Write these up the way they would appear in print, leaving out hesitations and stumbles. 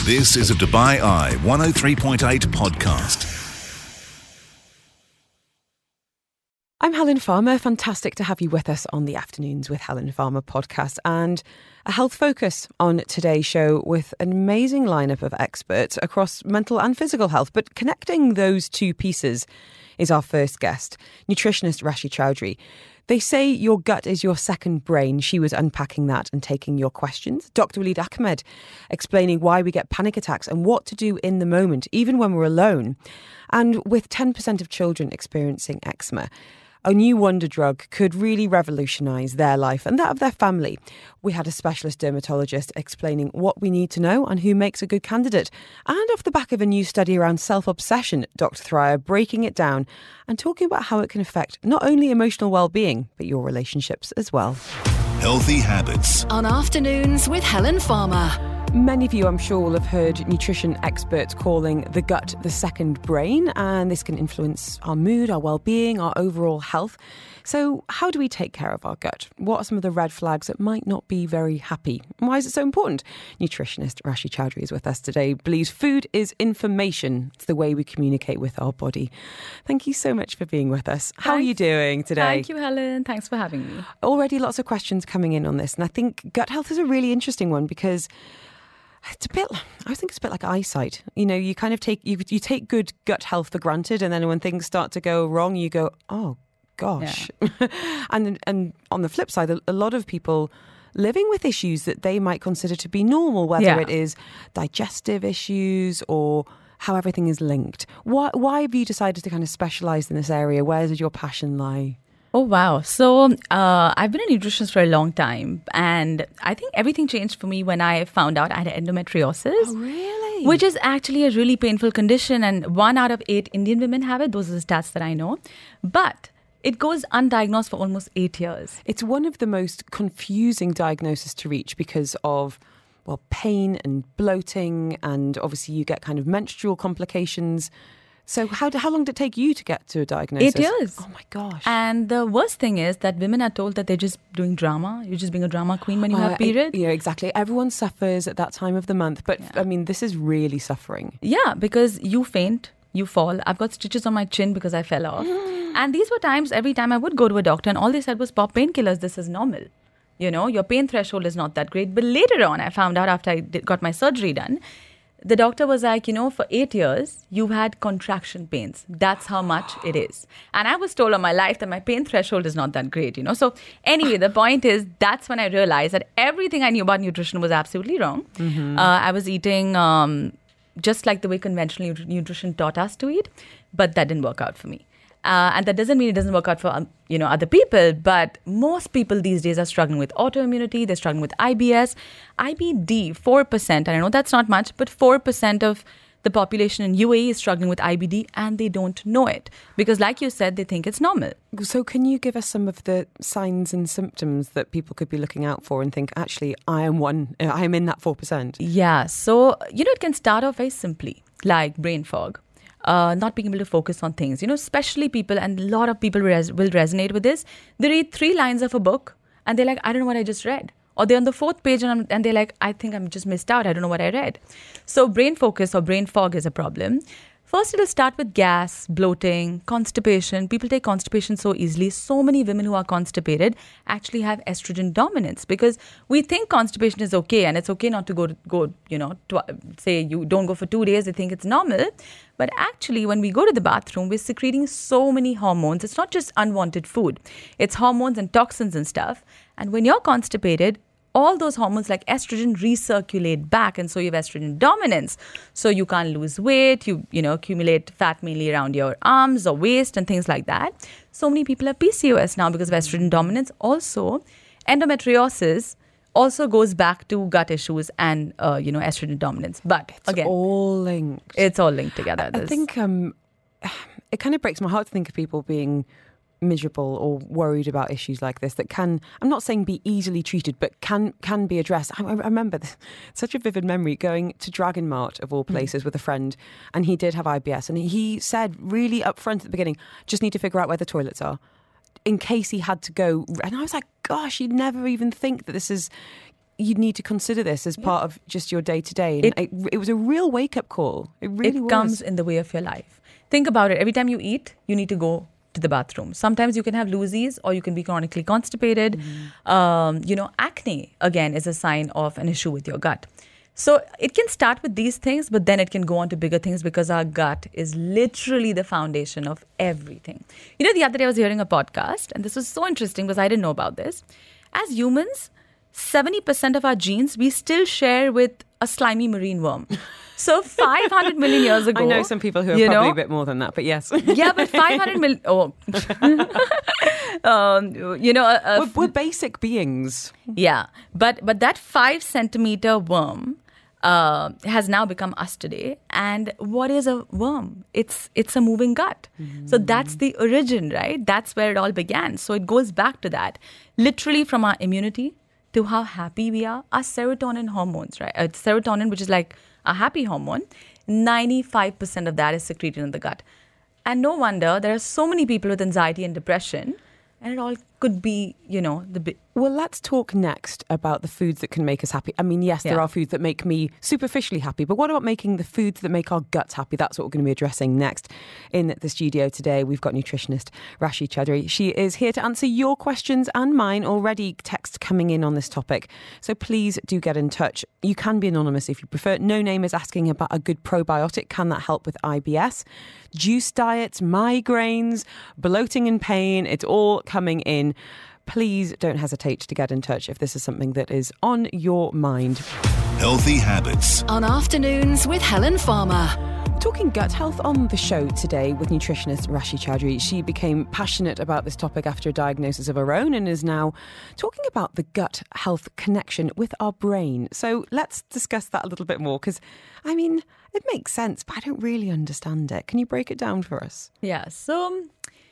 This is a Dubai Eye 103.8 podcast. I'm Helen Farmer. Fantastic to have you with us on the Afternoons with Helen Farmer podcast, and a health focus on today's show with an amazing lineup of experts across mental and physical health. But connecting those two pieces is our first guest, nutritionist Rashi Chowdhury. They say your gut is your second brain. She was unpacking that and taking your questions. Dr. Waleed Ahmed explaining why we get panic attacks and what to do in the moment, even when we're alone. And with 10% of children experiencing eczema, a new wonder drug could really revolutionise their life and that of their family. We had a specialist dermatologist explaining what we need to know and who makes a good candidate. And off the back of a new study around self-obsession, Dr. Thrier breaking it down and talking about how it can affect not only emotional well-being, but your relationships as well. Healthy habits. On Afternoons with Helen Farmer. Many of you, I'm sure, will have heard nutrition experts calling the gut the second brain, and this can influence our mood, our well-being, our overall health. So how do we take care of our gut? What are some of the red flags that might not be very happy? And why is it so important? Nutritionist Rashi Chowdhury is with us today. Believes food is information. It's the way we communicate with our body. Thank you so much for being with us. How are you doing today? Thank you, Helen. Thanks for having me. Already lots of questions coming in on this. And I think gut health is a really interesting one because I think it's a bit like eyesight. You know, you kind of take good gut health for granted, and then when things start to go wrong, you go, oh gosh. Yeah. and on the flip side, a lot of people living with issues that they might consider to be normal, whether it is digestive issues or how everything is linked. Why have you decided to kind of specialise in this area? Where does your passion lie? Oh, wow. So I've been a nutritionist for a long time, and I think everything changed for me when I found out I had endometriosis. Oh, really? Which is actually a really painful condition, and 1 out of 8 Indian women have it. Those are the stats that I know. But it goes undiagnosed for almost 8 years. It's one of the most confusing diagnoses to reach because of, well, pain and bloating, and obviously you get kind of menstrual complications. So how long did it take you to get to a diagnosis? 8 years. Oh my gosh. And the worst thing is that women are told that they're just doing drama. You're just being a drama queen when you have period. Yeah, exactly. Everyone suffers at that time of the month. But I mean, this is really suffering. Yeah, because you faint, you fall. I've got stitches on my chin because I fell off. And these were times, every time I would go to a doctor and all they said was, pop painkillers, this is normal. You know, your pain threshold is not that great. But later on, I found out after I got my surgery done, the doctor was like, for 8 years, you've had contraction pains. That's how much it is. And I was told all my life that my pain threshold is not that great, So anyway, the point is, that's when I realized that everything I knew about nutrition was absolutely wrong. Mm-hmm. I was eating just like the way conventional nutrition taught us to eat, but that didn't work out for me. And that doesn't mean it doesn't work out for, other people. But most people these days are struggling with autoimmunity. They're struggling with IBS. IBD, 4%. And I know that's not much, but 4% of the population in UAE is struggling with IBD and they don't know it. Because like you said, they think it's normal. So can you give us some of the signs and symptoms that people could be looking out for and think, actually, I am in that 4%? Yeah. So, it can start off very simply, like brain fog. Not being able to focus on things, especially people, and a lot of people will resonate with this. They read 3 lines of a book and they're like, I don't know what I just read. Or they're on the 4th page and they're like, I think I'm just missed out. I don't know what I read. So brain focus or brain fog is a problem. First, it'll start with gas, bloating, constipation. People take constipation so easily. So many women who are constipated actually have estrogen dominance because we think constipation is okay and it's okay not to go say you don't go for 2 days, they think it's normal. But actually, when we go to the bathroom, we're secreting so many hormones. It's not just unwanted food. It's hormones and toxins and stuff. And when you're constipated, all those hormones like estrogen recirculate back, and so you have estrogen dominance. So you can't lose weight, you accumulate fat mainly around your arms or waist and things like that. So many people have PCOS now because of estrogen dominance. Also, endometriosis also goes back to gut issues and estrogen dominance. But again, all linked. It's all linked together. I think it kind of breaks my heart to think of people being miserable or worried about issues like this that can, I'm not saying be easily treated, but can be addressed. I remember such a vivid memory going to Dragon Mart of all places with a friend, and he did have IBS, and he said really upfront at the beginning, just need to figure out where the toilets are in case he had to go. And I was like, gosh, you'd never even think that this is you need to consider this as part of just your day to day. It was a real wake up call. It really was. It comes in the way of your life. Think about it. Every time you eat, you need to go to the bathroom. Sometimes you can have loosies or you can be chronically constipated. Acne, again, is a sign of an issue with your gut. So it can start with these things, but then it can go on to bigger things because our gut is literally the foundation of everything. The other day I was hearing a podcast, and this was so interesting because I didn't know about this. As humans, 70% of our genes we still share with a slimy marine worm. So 500 million years ago... I know some people who are probably a bit more than that, but yes. Yeah, but 500 million... Oh. We're basic beings. Yeah, but that 5-centimeter worm has now become us today. And what is a worm? It's a moving gut. So that's the origin, right? That's where it all began. So it goes back to that. Literally from our immunity to how happy we are, our serotonin hormones, right? Serotonin, which is like a happy hormone, 95% of that is secreted in the gut. And no wonder there are so many people with anxiety and depression, and it all could be, Well, let's talk next about the foods that can make us happy. I mean, yes, there are foods that make me superficially happy, but what about making the foods that make our guts happy? That's what we're going to be addressing next. In the studio today, we've got nutritionist Rashi Chaudhry. She is here to answer your questions and mine. Already text coming in on this topic. So please do get in touch. You can be anonymous if you prefer. No Name is asking about a good probiotic. Can that help with IBS? Juice diets, migraines, bloating and pain. It's all coming in. Please don't hesitate to get in touch if this is something that is on your mind. Healthy Habits. On Afternoons with Helen Farmer. Talking gut health on the show today with nutritionist Rashi Chaudhry. She became passionate about this topic after a diagnosis of her own and is now talking about the gut health connection with our brain. So let's discuss that a little bit more because, I mean, it makes sense, but I don't really understand it. Can you break it down for us? Yeah, so...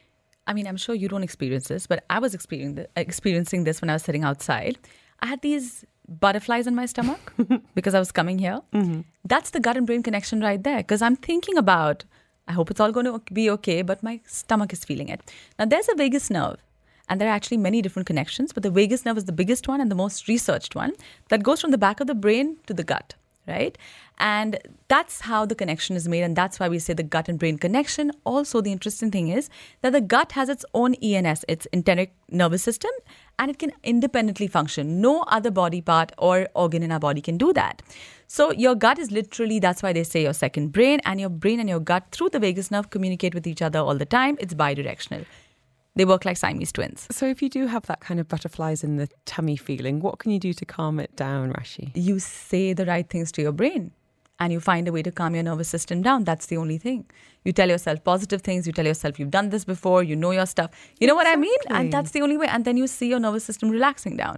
I mean, I'm sure you don't experience this, but I was experiencing this when I was sitting outside. I had these butterflies in my stomach because I was coming here. Mm-hmm. That's the gut and brain connection right there because I'm thinking about, I hope it's all going to be okay, but my stomach is feeling it. Now, there's a vagus nerve, and there are actually many different connections, but the vagus nerve is the biggest one and the most researched one that goes from the back of the brain to the gut. Right? And that's how the connection is made. And that's why we say the gut and brain connection. Also, the interesting thing is that the gut has its own ENS, its enteric nervous system, and it can independently function. No other body part or organ in our body can do that. So your gut is literally, that's why they say your second brain and your gut through the vagus nerve communicate with each other all the time. It's bidirectional. They work like Siamese twins. So if you do have that kind of butterflies in the tummy feeling, what can you do to calm it down, Rashi? You say the right things to your brain and you find a way to calm your nervous system down. That's the only thing. You tell yourself positive things. You tell yourself you've done this before. You know your stuff. You know what I mean? And that's the only way. And then you see your nervous system relaxing down.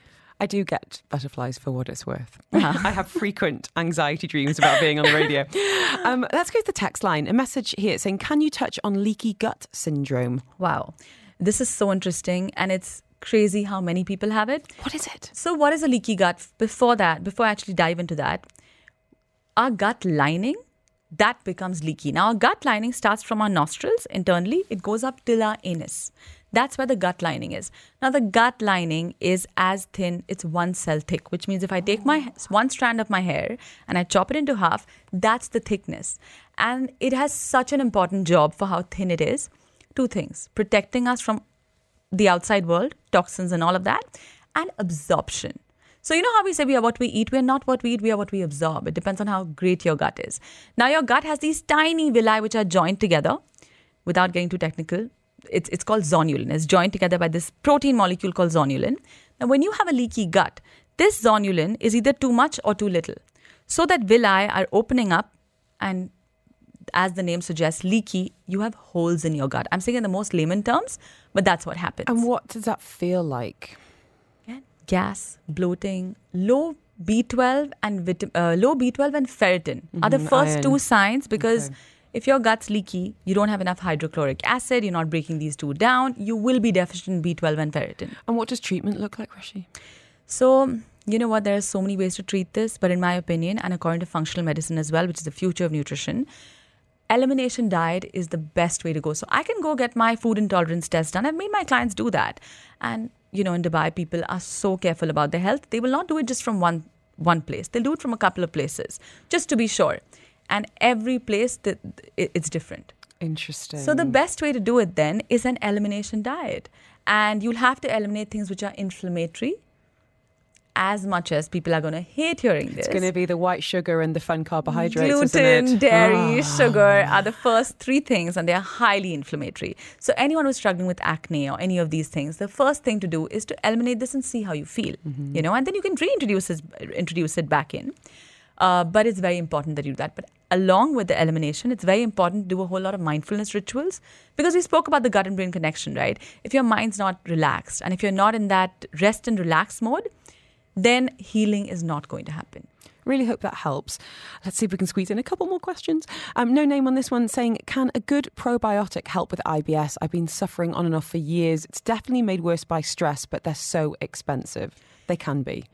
I do get butterflies for what it's worth. I have frequent anxiety dreams about being on the radio. Let's go to the text line. A message here saying, can you touch on leaky gut syndrome? Wow. This is so interesting and it's crazy how many people have it. What is it? So what is a leaky gut? Before I actually dive into that, our gut lining, that becomes leaky. Now, our gut lining starts from our nostrils internally. It goes up till our anus. That's where the gut lining is. Now, the gut lining is as thin, it's 1 cell thick, which means if I take my one strand of my hair and I chop it into half, that's the thickness. And it has such an important job for how thin it is. 2 things, protecting us from the outside world, toxins and all of that, and absorption. So you know how we say we are what we eat? We are not what we eat, we are what we absorb. It depends on how great your gut is. Now, your gut has these tiny villi which are joined together. Without getting too technical, it's called zonulin. It's joined together by this protein molecule called zonulin. Now, when you have a leaky gut, this zonulin is either too much or too little. So that villi are opening up and, as the name suggests, leaky, you have holes in your gut. I'm saying in the most layman terms, but that's what happens. And what does that feel like? Gas, bloating, low B12 and ferritin are the first iron. 2 signs because if your gut's leaky, you don't have enough hydrochloric acid, you're not breaking these 2 down, you will be deficient in B12 and ferritin. And what does treatment look like, Rashi? So, you know what, there are so many ways to treat this, but in my opinion, and according to functional medicine as well, which is the future of nutrition, elimination diet is the best way to go. So I can go get my food intolerance test done. I've made my clients do that. And in Dubai, people are so careful about their health. They will not do it just from one place. They'll do it from a couple of places, just to be sure. And every place, it's different. Interesting. So the best way to do it then is an elimination diet. And you'll have to eliminate things which are inflammatory. As much as people are going to hate hearing this. It's going to be the white sugar and the fun carbohydrates, Gluten, isn't it? dairy, sugar are the first three things, and they are highly inflammatory. So anyone who's struggling with acne or any of these things, the first thing to do is to eliminate this and see how you feel, and then you can reintroduce it back in. But it's very important that you do that. But along with the elimination, it's very important to do a whole lot of mindfulness rituals, because we spoke about the gut and brain connection, right? If your mind's not relaxed and if you're not in that rest and relax mode, then healing is not going to happen. Really hope that helps. Let's see if we can squeeze in a couple more questions. No name on this one, saying, can a good probiotic help with IBS? I've been suffering on and off for years. It's definitely made worse by stress, but they're so expensive. They can be.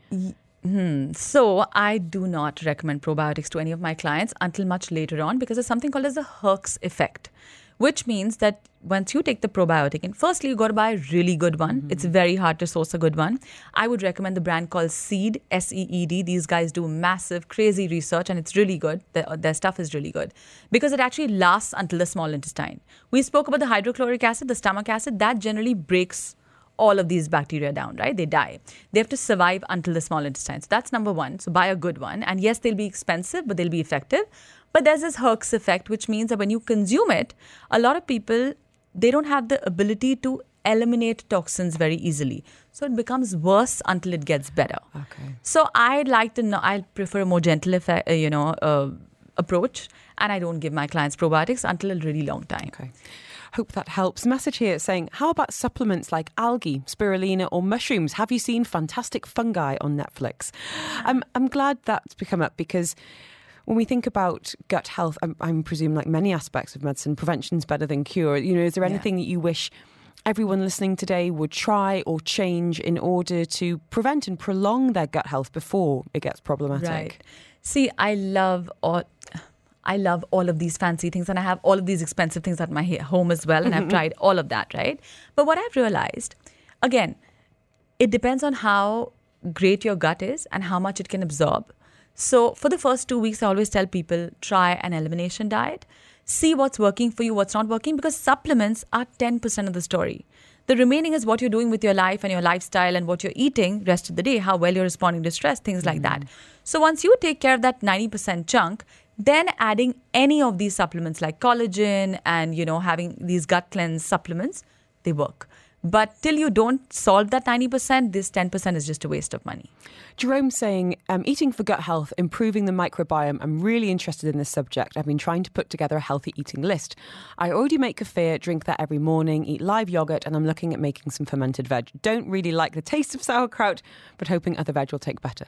So I do not recommend probiotics to any of my clients until much later on, because there's something called as the Herx effect, which means that once you take the probiotic, and firstly, you got to buy a really good one. It's very hard to source a good one. I would recommend the brand called Seed, SEED. These guys do massive, crazy research, and it's really good. Their stuff is really good because it actually lasts until the small intestine. We spoke about the hydrochloric acid, the stomach acid, that generally breaks all of these bacteria down, right? They die. They have to survive until the small intestine. So that's number one. So buy a good one. And yes, they'll be expensive, but they'll be effective. But there's this Herx effect, which means that when you consume it, a lot of people, they don't have the ability to eliminate toxins very easily. So it becomes worse until it gets better. Okay. So I'd like to know, I prefer a more gentle approach. And I don't give my clients probiotics until a really long time. Okay. Hope that helps. Message here saying, how about supplements like algae, spirulina or mushrooms? Have you seen Fantastic Fungi on Netflix? I'm glad that's become up, because when we think about gut health, I'm presuming like many aspects of medicine, prevention's better than cure. Is there anything that you wish everyone listening today would try or change in order to prevent and prolong their gut health before it gets problematic? Right. See, I love all of these fancy things, and I have all of these expensive things at my home as well, and I've tried all of that, right? But what I've realized, again, it depends on how great your gut is and how much it can absorb. So for the first 2 weeks, I always tell people, try an elimination diet. See what's working for you, what's not working, because supplements are 10% of the story. The remaining is what you're doing with your life and your lifestyle and what you're eating rest of the day, how well you're responding to stress, things like that. So once you take care of that 90% chunk, then adding any of these supplements like collagen and, having these gut cleanse supplements, they work. But till you don't solve that 90%, this 10% is just a waste of money. Jerome saying, eating for gut health, improving the microbiome. I'm really interested in this subject. I've been trying to put together a healthy eating list. I already make kefir, drink that every morning, eat live yogurt, and I'm looking at making some fermented veg. Don't really like the taste of sauerkraut, but hoping other veg will take better.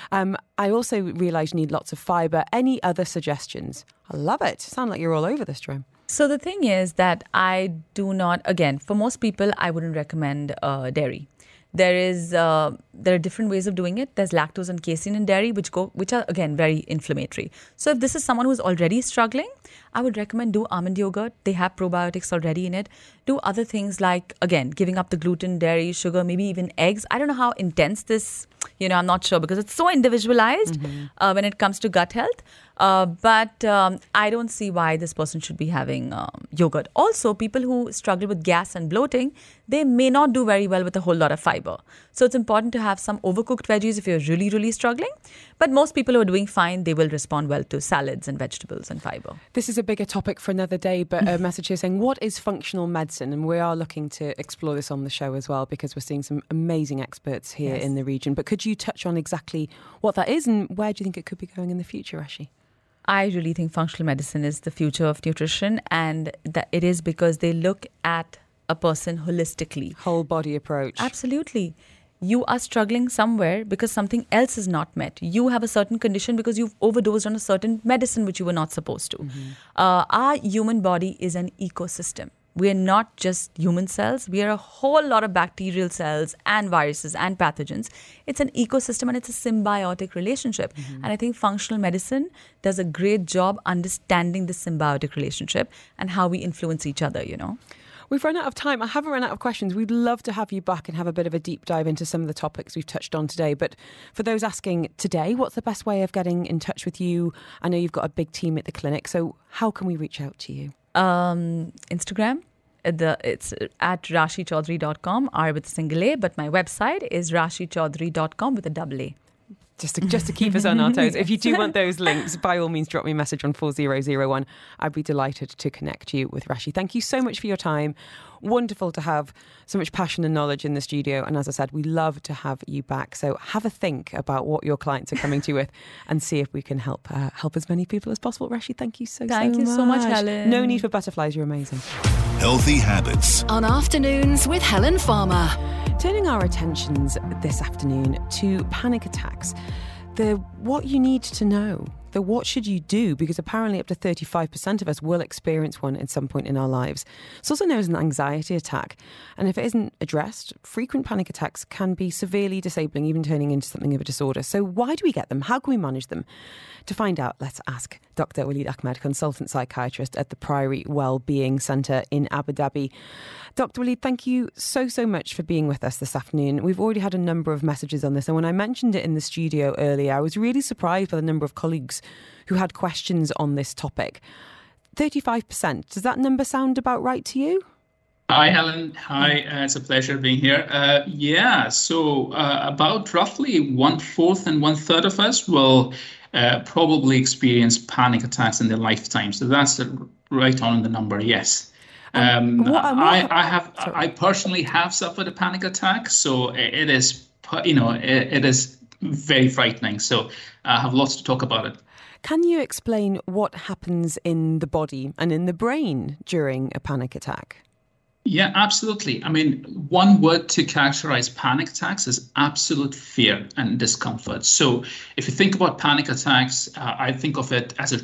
I also realise you need lots of fibre. Any other suggestions? I love it. Sound like you're all over this, Jerome. So the thing is that I do not, again, for most people, I wouldn't recommend dairy. There are different ways of doing it. There's lactose and casein in dairy, which are, again, very inflammatory. So if this is someone who's already struggling, I would recommend do almond yogurt. They have probiotics already in it. Do other things like, again, giving up the gluten, dairy, sugar, maybe even eggs. I don't know how intense this, I'm not sure, because it's so individualized when it comes to gut health. But I don't see why this person should be having yogurt. Also, people who struggle with gas and bloating, they may not do very well with a whole lot of fiber. So it's important to have some overcooked veggies if you're really, really struggling. But most people who are doing fine, they will respond well to salads and vegetables and fiber. This is a bigger topic for another day, but a message here saying, what is functional medicine? And we are looking to explore this on the show as well, because we're seeing some amazing experts here in the region. But could you touch on exactly what that is and where do you think it could be going in the future, Ashi? I really think functional medicine is the future of nutrition, and that it is because they look at a person holistically. Whole body approach. Absolutely. You are struggling somewhere because something else is not met. You have a certain condition because you've overdosed on a certain medicine which you were not supposed to. Our human body is an ecosystem. We are not just human cells. We are a whole lot of bacterial cells and viruses and pathogens. It's an ecosystem and it's a symbiotic relationship. And I think functional medicine does a great job understanding the symbiotic relationship and how we influence each other, We've run out of time. I haven't run out of questions. We'd love to have you back and have a bit of a deep dive into some of the topics we've touched on today. But for those asking today, what's the best way of getting in touch with you? I know you've got a big team at the clinic, so how can we reach out to you? Instagram. It's at rashichaudhary.com, R with a single A, but my website is rashichaudhary.com with a double A. Just to keep us on our toes. If you do want those links, by all means, drop me a message on 4001. I'd be delighted to connect you with Rashi. Thank you so much for your time. Wonderful to have so much passion and knowledge in the studio. And as I said, we love to have you back. So have a think about what your clients are coming to you with and see if we can help as many people as possible. Rashi, thank you so much. Thank you so much, Helen. No need for butterflies. You're amazing. Healthy habits. On Afternoons with Helen Farmer. Turning our attentions this afternoon to panic attacks, what you need to know, what should you do, because apparently up to 35% of us will experience one at some point in our lives. It's also known as an anxiety attack, and if it isn't addressed, frequent panic attacks can be severely disabling, even turning into something of a disorder. So why do we get them? How can we manage them? To find out, let's ask Dr. Waleed Ahmed, consultant psychiatrist at the Priory Wellbeing Centre in Abu Dhabi. Dr. Waleed, thank you so much for being with us this afternoon. We've already had a number of messages on this, and when I mentioned it in the studio earlier, I was really surprised by the number of colleagues who had questions on this topic. 35%, does that number sound about right to you? Hi, Helen. Hi, it's a pleasure being here. So about roughly 1/4 and 1/3 of us will probably experience panic attacks in their lifetime. So that's right on the number, yes. I personally have suffered a panic attack, so it is very frightening. So I have lots to talk about it. Can you explain what happens in the body and in the brain during a panic attack? Yeah, absolutely. I mean, one word to characterize panic attacks is absolute fear and discomfort. So if you think about panic attacks, I think of it as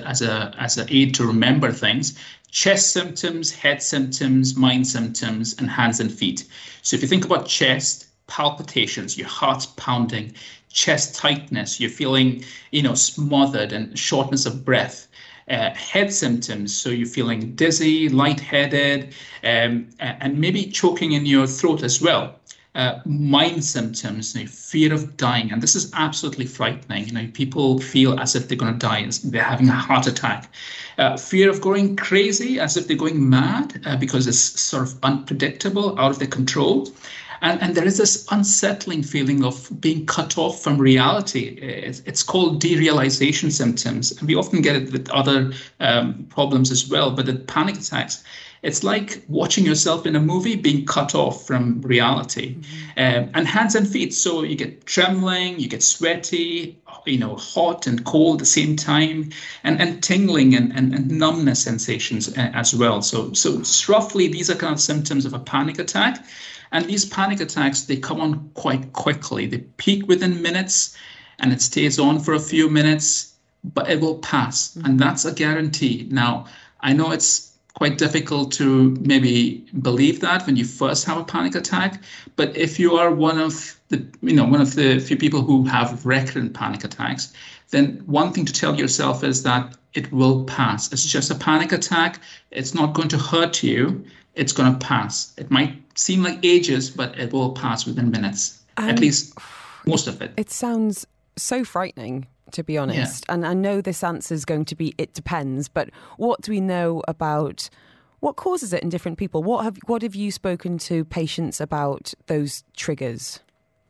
an aid to remember things: chest symptoms, head symptoms, mind symptoms, and hands and feet. So if you think about chest, palpitations, your heart's pounding, chest tightness, you're feeling, smothered and shortness of breath. Head symptoms, so you're feeling dizzy, lightheaded, and maybe choking in your throat as well. Mind symptoms, fear of dying, and this is absolutely frightening. People feel as if they're going to die, as they're having a heart attack. Fear of going crazy, as if they're going mad, because it's sort of unpredictable, out of their control. And there is this unsettling feeling of being cut off from reality. It's called derealization symptoms. And we often get it with other problems as well. But the panic attacks, it's like watching yourself in a movie being cut off from reality. Mm-hmm. And hands and feet. So you get trembling, you get sweaty, hot and cold at the same time, and tingling and numbness sensations as well. So roughly these are kind of symptoms of a panic attack. And these panic attacks, they come on quite quickly. They peak within minutes and it stays on for a few minutes, but it will pass. Mm-hmm. And that's a guarantee. Now, I know it's quite difficult to maybe believe that when you first have a panic attack, but if you are one of the few people who have recurrent panic attacks, then one thing to tell yourself is that it will pass. It's just a panic attack. It's not going to hurt you. It's going to pass. It might seem like ages, but it will pass within minutes, at least most of it. It sounds so frightening, to be honest. Yeah. And I know this answer is going to be, it depends, but what do we know about what causes it in different people? What have you spoken to patients about those triggers?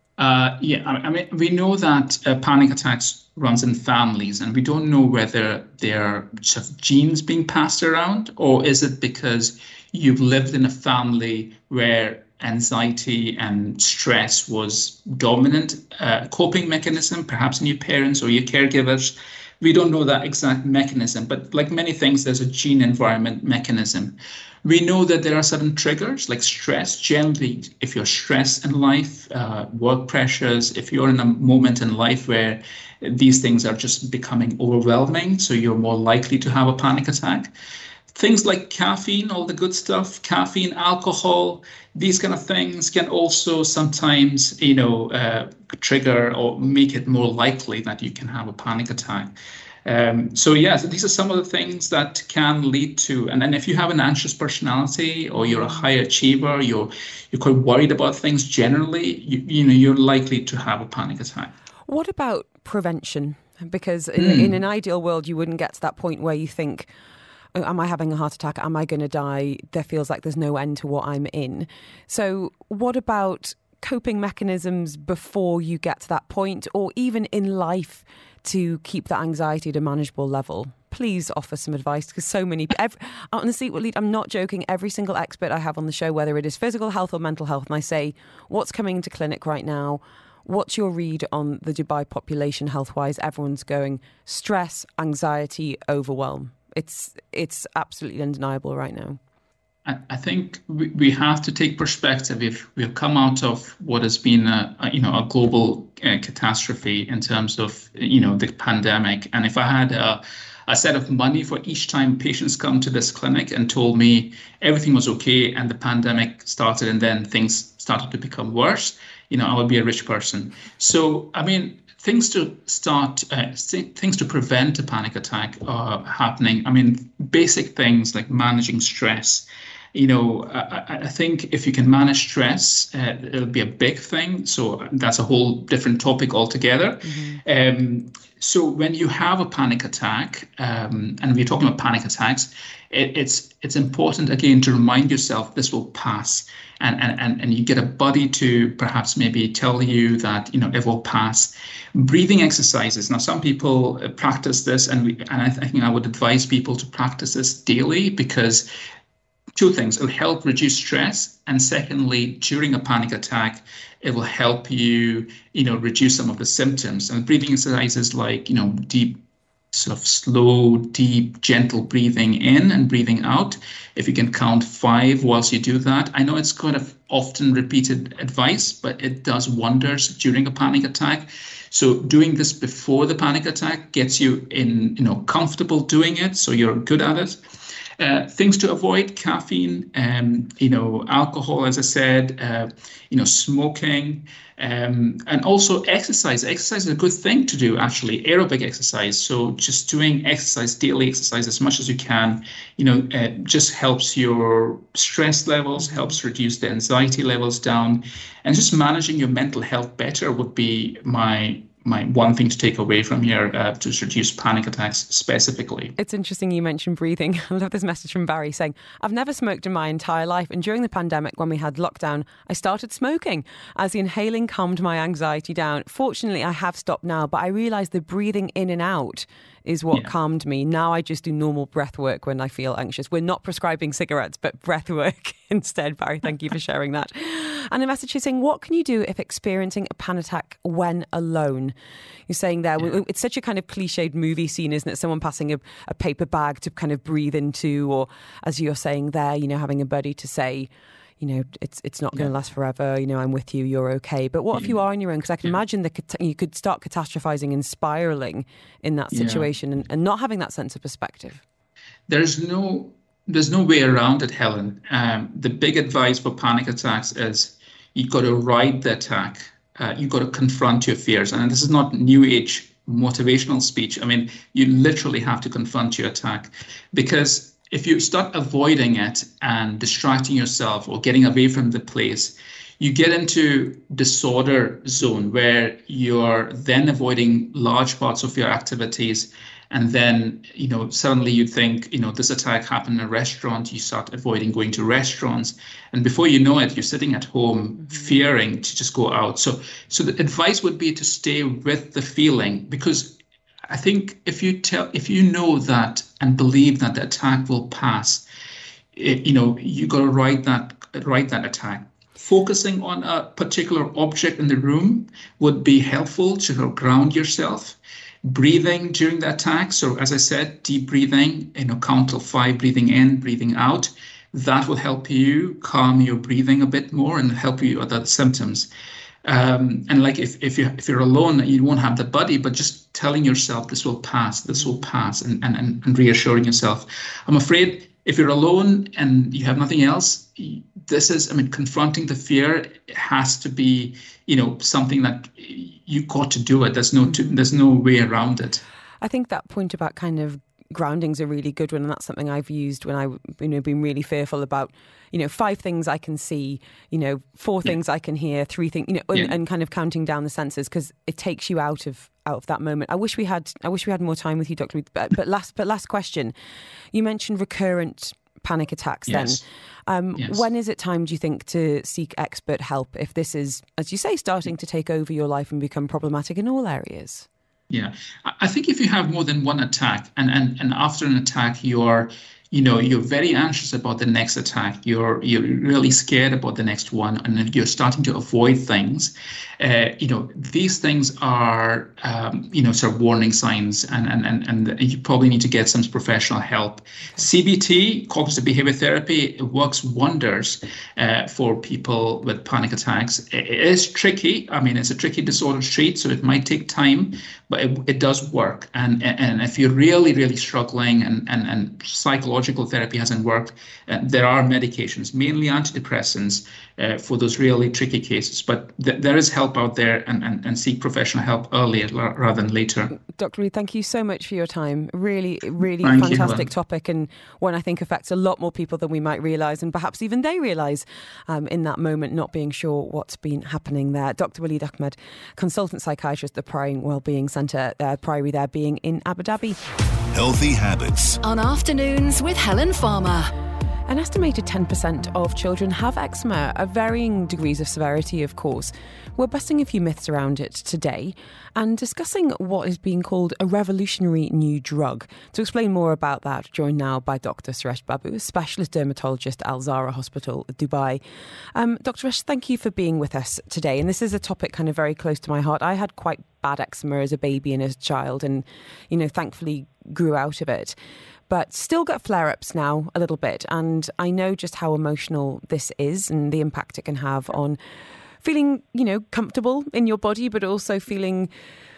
I mean, we know that panic attacks runs in families, and we don't know whether they're just genes being passed around, or is it because you've lived in a family where anxiety and stress was dominant coping mechanism, perhaps in your parents or your caregivers. We don't know that exact mechanism, but like many things, there's a gene environment mechanism. We know that there are certain triggers like stress. Generally, if you're stressed in life, work pressures, if you're in a moment in life where these things are just becoming overwhelming, so you're more likely to have a panic attack. Things like caffeine, all the good stuff, caffeine, alcohol, these kind of things can also sometimes, trigger or make it more likely that you can have a panic attack. So these are some of the things that can lead to, and then if you have an anxious personality or you're a high achiever, you're quite worried about things generally, you're likely to have a panic attack. What about prevention? Because in an ideal world, you wouldn't get to that point where you think, oh, am I having a heart attack? Am I going to die? There feels like there's no end to what I'm in. So what about coping mechanisms before you get to that point, or even in life, to keep that anxiety at a manageable level? Please offer some advice, because so many, honestly, I'm not joking, every single expert I have on the show, whether it is physical health or mental health, and I say, what's coming into clinic right now? What's your read on the Dubai population health-wise? Everyone's going stress, anxiety, overwhelm. It's absolutely undeniable right now. I think we have to take perspective. If we've come out of what has been a global catastrophe in terms of the pandemic, and if I had a set of money for each time patients come to this clinic and told me everything was okay and the pandemic started and then things started to become worse, I would be a rich person. So things to prevent a panic attack happening. Basic things like managing stress. I think if you can manage stress, it'll be a big thing. So that's a whole different topic altogether. So when you have a panic attack, and we're talking about panic attacks, it's important, again, to remind yourself this will pass. And you get a buddy to perhaps maybe tell you that, it will pass. Breathing exercises. Now, some people practice this, and I think I would advise people to practice this daily, because two things: it'll help reduce stress, and secondly, during a panic attack, it will help you, reduce some of the symptoms. And breathing exercises like, deep, sort of slow, deep, gentle breathing in and breathing out. If you can count 5 whilst you do that, I know it's kind of often repeated advice, but it does wonders during a panic attack. So doing this before the panic attack gets you comfortable doing it, so you're good at it. Things to avoid: caffeine, alcohol, as I said, smoking, and also exercise. Exercise is a good thing to do, actually, aerobic exercise. So just doing exercise, daily exercise, as much as you can, just helps your stress levels, helps reduce the anxiety levels down, and just managing your mental health better would be my one thing to take away from here to reduce panic attacks specifically. It's interesting you mentioned breathing. I love this message from Barry saying, I've never smoked in my entire life, and during the pandemic when we had lockdown, I started smoking as the inhaling calmed my anxiety down. Fortunately, I have stopped now, but I realised the breathing in and out is what calmed me. Now I just do normal breath work when I feel anxious. We're not prescribing cigarettes, but breath work instead. Barry, thank you for sharing that. And a message is saying, what can you do if experiencing a panic attack when alone? You're saying there, it's such a kind of cliched movie scene, isn't it? Someone passing a paper bag to kind of breathe into, or as you're saying there, having a buddy to say, it's not going to last forever. I'm with you. You're okay. But what if you are on your own? Because I can imagine that you could start catastrophizing and spiraling in that situation and not having that sense of perspective. There's no way around it, Helen. The big advice for panic attacks is you've got to ride the attack. You've got to confront your fears. And this is not new age motivational speech. You literally have to confront your attack, because if you start avoiding it and distracting yourself or getting away from the place, you get into disorder zone where you're then avoiding large parts of your activities. And then, suddenly you think, this attack happened in a restaurant. You start avoiding going to restaurants. And before you know it, you're sitting at home fearing to just go out. So the advice would be to stay with the feeling, because I think if you know that and believe that the attack will pass, you got to ride that attack. Focusing on a particular object in the room would be helpful to ground yourself. Breathing during the attack. So as I said, deep breathing, count till 5, breathing in, breathing out. That will help you calm your breathing a bit more and help you with the symptoms. And like if you're alone, you won't have the buddy, but just telling yourself this will pass, and reassuring yourself. I'm afraid if you're alone and you have nothing else, confronting the fear has to be, something that you got to do it. There's no way around it. I think that point about kind of grounding's a really good one, and that's something I've used when I've been really fearful about 5 things I can see, 4 things I can hear, 3 things, and kind of counting down the senses, because it takes you out of that moment. I wish we had more time with you, Dr. Reed. But last question, you mentioned recurrent panic attacks. Yes. Yes. When is it time, do you think, to seek expert help if this is, as you say, starting to take over your life and become problematic in all areas? Yeah, I think if you have more than one attack, and after an attack you're very anxious about the next attack, you're really scared about the next one, and then you're starting to avoid things. These things are sort of warning signs, and you probably need to get some professional help. CBT, cognitive behavior therapy, it works wonders for people with panic attacks. It is tricky. I mean, it's a tricky disorder to treat, so it might take time, but it does work. And if you're really, really struggling and psychological therapy hasn't worked, there are medications, mainly antidepressants, for those really tricky cases. But there is help out there, and seek professional help earlier rather than later. Dr. Reed, thank you so much for your time. Really, really Thank fantastic you, topic, and one I think affects a lot more people than we might realise, and perhaps even they realise in that moment, not being sure what's been happening there. Dr. Waleed Ahmed, consultant psychiatrist at the Priory Wellbeing Centre, Priory there being in Abu Dhabi. Healthy habits. On Afternoons with Helen Farmer. An estimated 10% of children have eczema, at varying degrees of severity, of course. We're busting a few myths around it today and discussing what is being called a revolutionary new drug. To explain more about that, joined now by Dr. Suresh Babu, a specialist dermatologist at Al Zahra Hospital, Dubai. Dr. Suresh, thank you for being with us today. And this is a topic kind of very close to my heart. I had quite bad eczema as a baby and as a child, and, thankfully grew out of it. But still get flare-ups now a little bit. And I know just how emotional this is and the impact it can have on feeling, comfortable in your body, but also feeling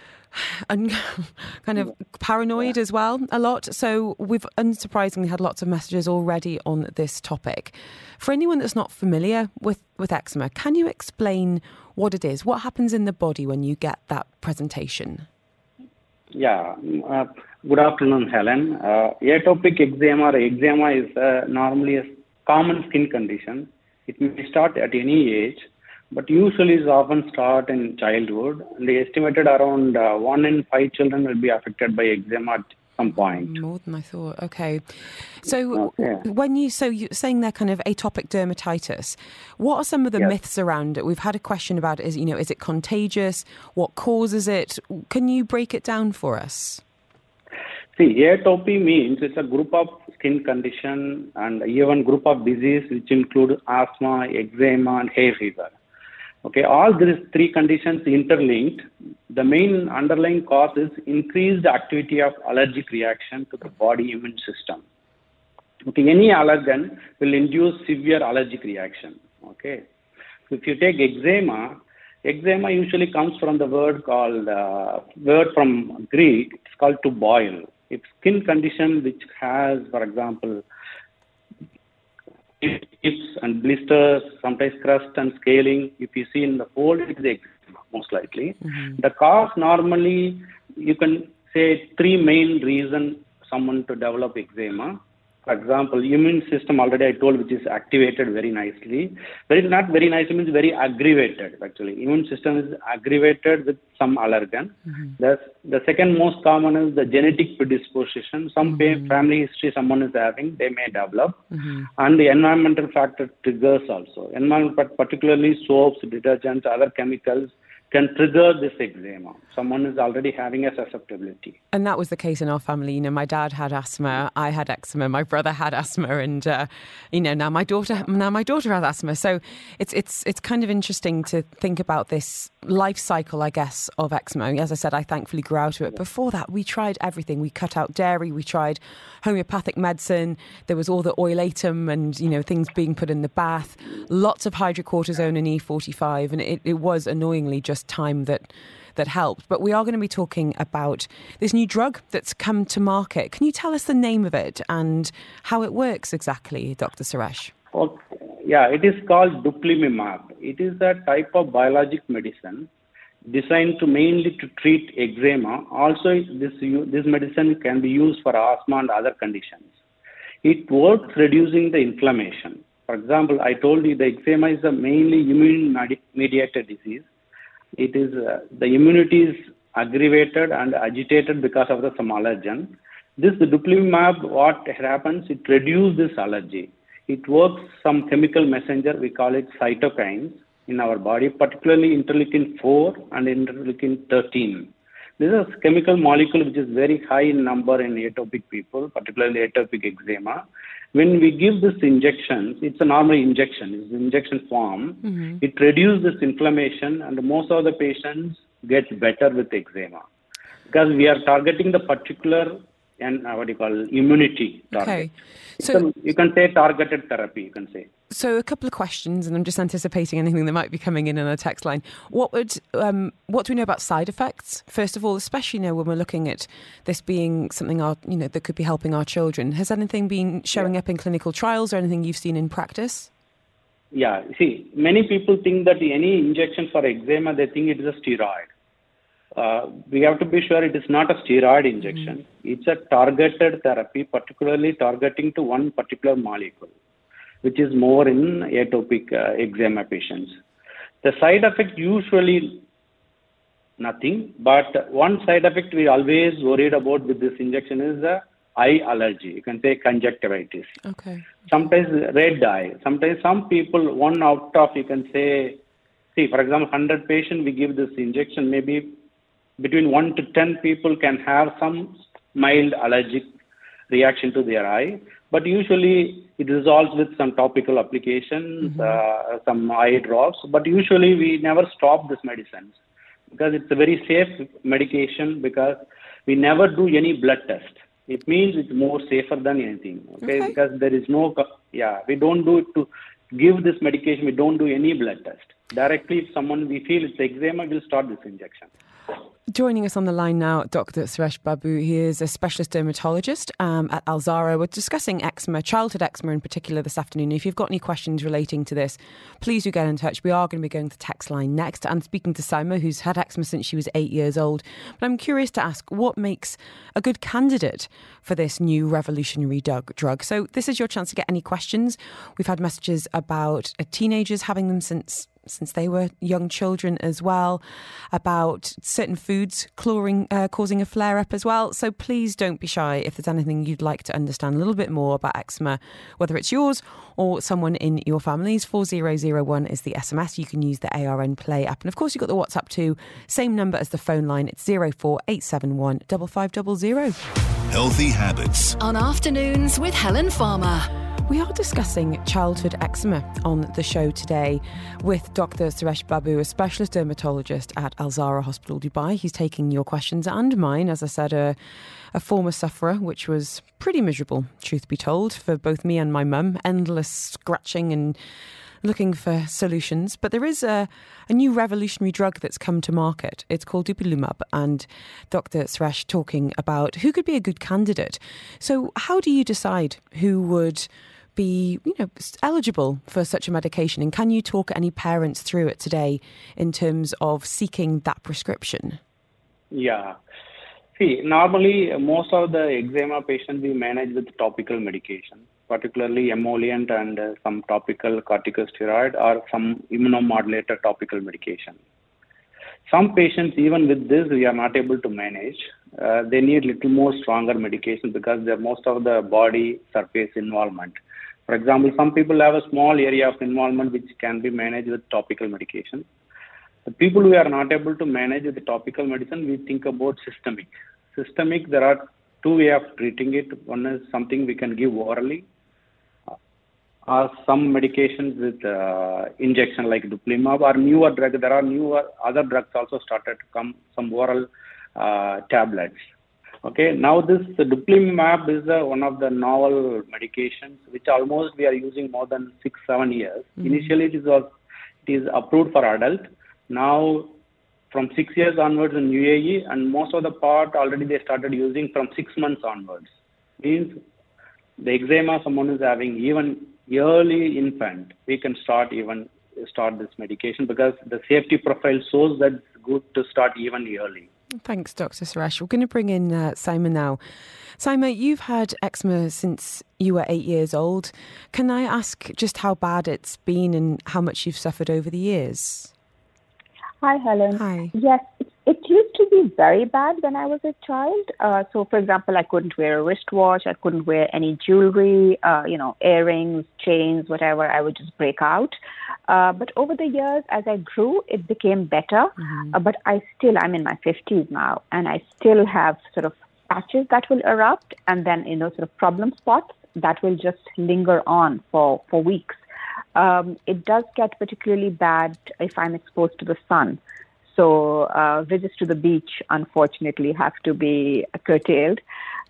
kind of paranoid as well a lot. So we've unsurprisingly had lots of messages already on this topic. For anyone that's not familiar with eczema, can you explain what it is? What happens in the body when you get that presentation? Yeah. Good afternoon, Helen. Atopic eczema or eczema is normally a common skin condition. It may start at any age, but usually is often start in childhood. And they estimated around 1 in 5 children will be affected by eczema at some point. More than I thought. Okay. So when you're saying they're kind of atopic dermatitis, what are some of the myths around it? We've had a question about is it contagious? What causes it? Can you break it down for us? See, atopy means it's a group of skin condition and even group of disease which include asthma, eczema, and hay fever. Okay, all these 3 conditions interlinked. The main underlying cause is increased activity of allergic reaction to the body immune system. Okay, any allergen will induce severe allergic reaction. Okay, so if you take eczema usually comes from the word from Greek. It's called to boil. It's skin condition which has, for example, itches and blisters, sometimes crust and scaling. If you see in the fold, it is eczema, most likely. Mm-hmm. The cause normally, you can say 3 main reasons someone to develop eczema. For example, immune system, already I told, which is activated very nicely. Not very nicely, means very aggravated, actually. Immune system is aggravated with some allergen. Mm-hmm. The second most common is the genetic predisposition. Some family history someone is having, they may develop. Mm-hmm. And the environmental factor triggers also. Environment, particularly soaps, detergents, other chemicals, can trigger this eczema. Someone is already having a susceptibility. And that was the case in our family. My dad had asthma, I had eczema, my brother had asthma, and now my daughter has asthma. So it's kind of interesting to think about this life cycle, I guess, of eczema. As I said, I thankfully grew out of it. Before that, we tried everything. We cut out dairy, we tried homeopathic medicine. There was all the oilatum and things being put in the bath. Lots of hydrocortisone and E45, and it was annoyingly just time that helped. But we are going to be talking about this new drug that's come to market. Can you tell us the name of it and how it works exactly, Dr. Suresh? Yeah, it is called dupilumab. It is a type of biologic medicine designed to mainly to treat eczema. Also, this medicine can be used for asthma and other conditions. It works reducing the inflammation. For example, I told you the eczema is a mainly immune-mediated disease. It is the immunity is aggravated and agitated because of some allergen. This dupilumab, what happens, it reduces this allergy. It works some chemical messenger, we call it cytokines in our body, particularly interleukin-4 and interleukin-13. This is a chemical molecule which is very high in number in atopic people, particularly atopic eczema. When we give this injection, it's a normal injection, it's an injection form. Mm-hmm. It reduces this inflammation and most of the patients get better with eczema because we are targeting the particular and immunity target. Okay. So you can say targeted therapy, you can say. So a couple of questions, and I'm just anticipating anything that might be coming in a text line. What do we know about side effects? First of all, especially now when we're looking at this being something that could be helping our children. Has anything been showing up in clinical trials or anything you've seen in practice? Yeah, see, many people think that any injection for eczema, they think it is a steroid. We have to be sure it is not a steroid injection. It's a targeted therapy, particularly targeting to one particular molecule, which is more in atopic eczema patients. The side effect usually nothing, but one side effect we always worried about with this injection is the eye allergy. You can say conjunctivitis. Okay. Sometimes red eye. Sometimes some people, one out of, you can say, for example, 100 patients, we give this injection, maybe between 1 to 10 people can have some mild allergic reaction to their eye, but usually it resolves with some topical applications, some eye drops, but usually we never stop these medicines because it's a very safe medication because we never do any blood test. It means it's more safer than anything, okay? Because there is no, we don't do it to give this medication, we don't do any blood test. Directly, if we feel it's eczema, we'll start this injection. Joining us on the line now, Dr. Suresh Babu. He is a specialist dermatologist at Alzara. We're discussing eczema, childhood eczema in particular this afternoon. If you've got any questions relating to this, please do get in touch. We are going to be going to the text line next. I'm speaking to Saima, who's had eczema since she was 8 years old. But I'm curious to ask, what makes a good candidate for this new revolutionary drug? So this is your chance to get any questions. We've had messages about teenagers having them since they were young children as well, about certain foods causing a flare-up as well. So please don't be shy if there's anything you'd like to understand a little bit more about eczema, whether it's yours or someone in your families. 4001 is the SMS. You can use the ARN Play app. And of course, you've got the WhatsApp too. Same number as the phone line. It's 04871 5500. Healthy Habits. On Afternoons with Helen Farmer. We are discussing childhood eczema on the show today with Dr. Suresh Babu, a specialist dermatologist at Alzara Hospital, Dubai. He's taking your questions and mine. As I said, a former sufferer, which was pretty miserable, truth be told, for both me and my mum. Endless scratching and looking for solutions. But there is a new revolutionary drug that's come to market. It's called dupilumab, and Dr. Suresh talking about who could be a good candidate. So how do you decide who would be eligible for such a medication, and can you talk any parents through it today in terms of seeking that prescription? See, normally most of the eczema patients we manage with topical medication, particularly emollient and some topical corticosteroid or some immunomodulator topical medication. Some patients, even with this, we are not able to manage. They need little more stronger medication because they're most of the body surface involvement. For example, some people have a small area of involvement which can be managed with topical medication. The people who are not able to manage with the topical medicine, we think about systemic. Systemic, there are two ways of treating it. One is something we can give orally, or some medications with injection like dupilumab, or newer drug. There are newer other drugs also started to come, some oral tablets. Okay, now this dupilumab is one of the novel medications which almost we are using more than 6-7 years. Initially it is approved for adult. Now from 6 years onwards in UAE, and most of the part already they started using from 6 months onwards. Means the eczema someone is having, even early infant, we can start even start this medication because the safety profile shows that it's good to start even early. Thanks, Dr. Suresh. We're going to bring in Saima now. Saima, you've had eczema since you were 8 years old. Can I ask just how bad it's been and how much you've suffered over the years? Hi, Helen. Hi. Yes, it used to be very bad when I was a child. So, for example, I couldn't wear a wristwatch. I couldn't wear any jewelry, earrings, chains, whatever. I would just break out. But over the years, as I grew, it became better. But I'm in my 50s now, and I still have sort of patches that will erupt and then, sort of problem spots that will just linger on for weeks. It does get particularly bad if I'm exposed to the sun. So visits to the beach, unfortunately, have to be curtailed.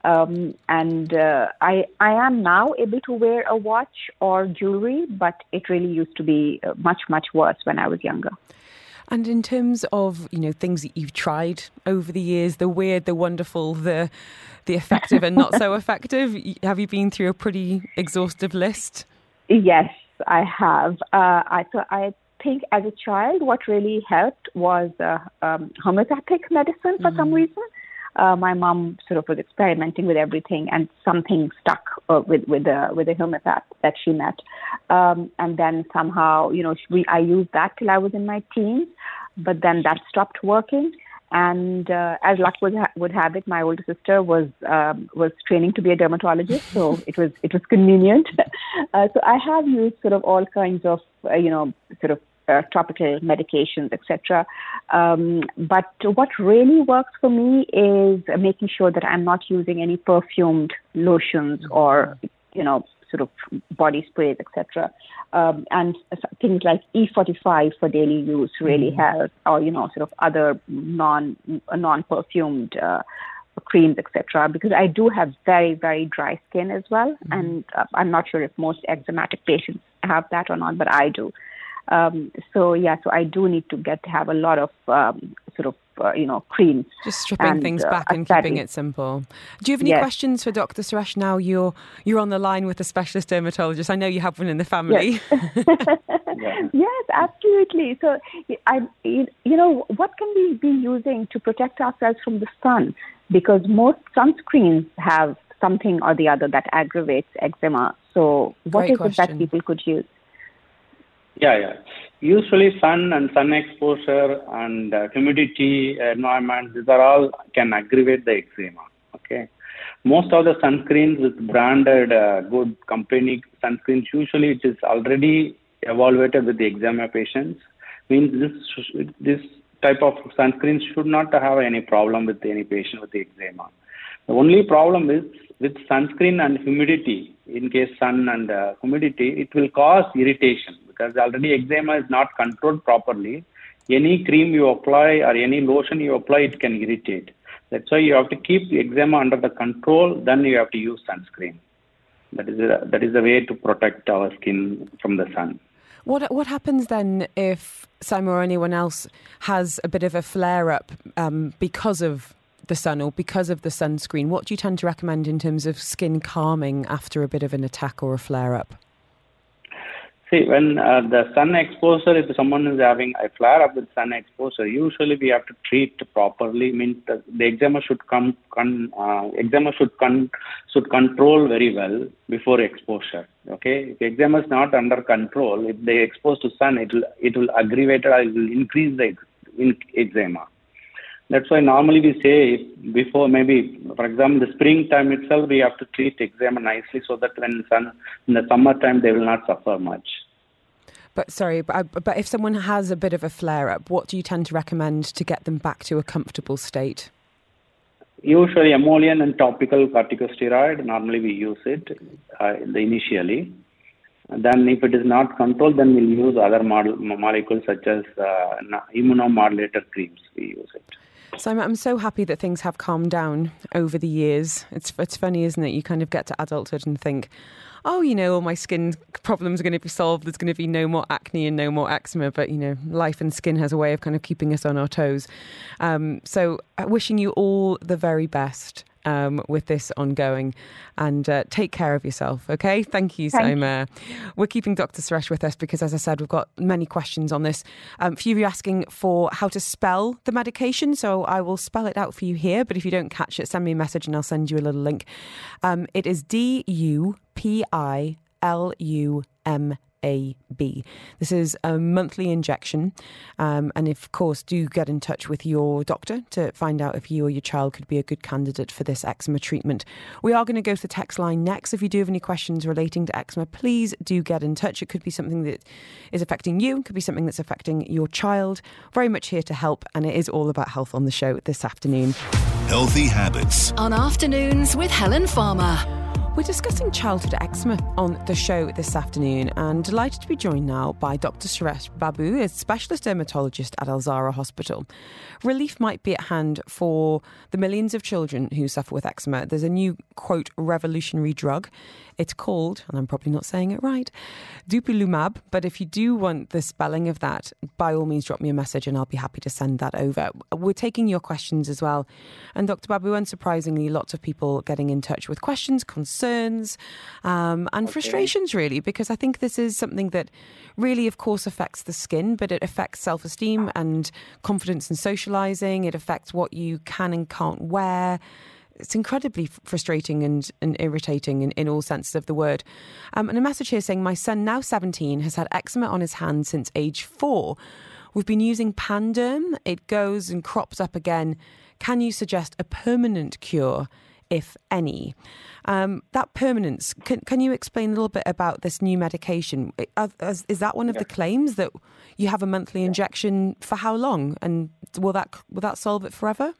I am now able to wear a watch or jewelry, but it really used to be much, much worse when I was younger. And in terms of, things that you've tried over the years, the weird, the wonderful, the effective and not so effective, have you been through a pretty exhaustive list? Yes, I have. I think as a child, what really helped was homeopathic medicine for some reason. My mom sort of was experimenting with everything, and something stuck with the homeopath that she met. And then somehow, I used that till I was in my teens, but then that stopped working. And as luck would have it, my older sister was training to be a dermatologist, so it was convenient. So I have used sort of all kinds of topical medications, etc. But what really works for me is making sure that I'm not using any perfumed lotions or sort of body sprays, etc. And things like E45 for daily use really help, or sort of other non-perfumed creams, etc. Because I do have very, very dry skin as well, and I'm not sure if most eczematic patients have that or not, but I do. So I do need to have a lot of creams. Just stripping things back and keeping it simple. Do you have any questions for Dr. Suresh now? You're on the line with a specialist dermatologist. I know you have one in the family. Yes, yes, absolutely. So, what can we be using to protect ourselves from the sun? Because most sunscreens have something or the other that aggravates eczema. So, what is it that people could use? Yeah. Usually sun and sun exposure and humidity environment, these are all can aggravate the eczema. Okay. Most of the sunscreens with branded good company sunscreens, usually it is already evaluated with the eczema patients. Means this type of sunscreen should not have any problem with any patient with the eczema. The only problem is with sunscreen and humidity. In case sun and humidity, it will cause irritation because already eczema is not controlled properly. Any cream you apply or any lotion you apply, it can irritate. That's why you have to keep the eczema under the control. Then you have to use sunscreen. That is the way to protect our skin from the sun. What happens then if Saima or anyone else has a bit of a flare-up because of the sun or because of the sunscreen? What do you tend to recommend in terms of skin calming after a bit of an attack or a flare-up? See, when the sun exposure, if someone is having a flare-up with sun exposure, usually we have to treat properly. Means the eczema should control very well before exposure. Okay, if eczema is not under control, if they expose to sun, it will aggravate or it will increase the eczema. That's why normally we say before maybe, for example, the springtime itself, we have to treat eczema nicely so that when in the summertime, they will not suffer much. But if someone has a bit of a flare-up, what do you tend to recommend to get them back to a comfortable state? Usually emollient and topical corticosteroid, normally we use it initially. And then if it is not controlled, then we'll use other molecules such as immunomodulator creams, we use it. Saima, I'm so happy that things have calmed down over the years. It's funny, isn't it? You kind of get to adulthood and think, oh, all my skin problems are going to be solved. There's going to be no more acne and no more eczema. But, life and skin has a way of kind of keeping us on our toes. So wishing you all the very best with this ongoing, and take care of yourself, okay? Thank you, Saima. We're keeping Dr. Suresh with us because, as I said, we've got many questions on this. A few of you asking for how to spell the medication, so I will spell it out for you here, but if you don't catch it, send me a message and I'll send you a little link. It is DUPILUMAB. This is a monthly injection, and of course do get in touch with your doctor to find out if you or your child could be a good candidate for this eczema treatment. We are going to go to the text line next. If you do have any questions relating to eczema, please do get in touch. It could be something that is affecting you, it could be something that's affecting your child. Very much here to help, and it is all about health on the show this afternoon. Healthy habits. On Afternoons with Helen Farmer. We're discussing childhood eczema on the show this afternoon, and delighted to be joined now by Dr. Suresh Babu, a specialist dermatologist at Alzara Hospital. Relief might be at hand for the millions of children who suffer with eczema. There's a new, quote, revolutionary drug. It's called, and I'm probably not saying it right, Dupilumab. But if you do want the spelling of that, by all means drop me a message and I'll be happy to send that over. We're taking your questions as well. And Dr. Babu, unsurprisingly, lots of people getting in touch with questions, concerns, and frustrations, really, because I think this is something that really, of course, affects the skin, but it affects self-esteem and confidence in socialising. It affects what you can and can't wear. It's incredibly frustrating and irritating in all senses of the word. And a message here saying, my son, now 17, has had eczema on his hand since age 4. We've been using Panderm. It goes and crops up again. Can you suggest a permanent cure, if any? That permanence, can you explain a little bit about this new medication? Is that one of the claims, that you have a monthly injection for how long? And will that solve it forever?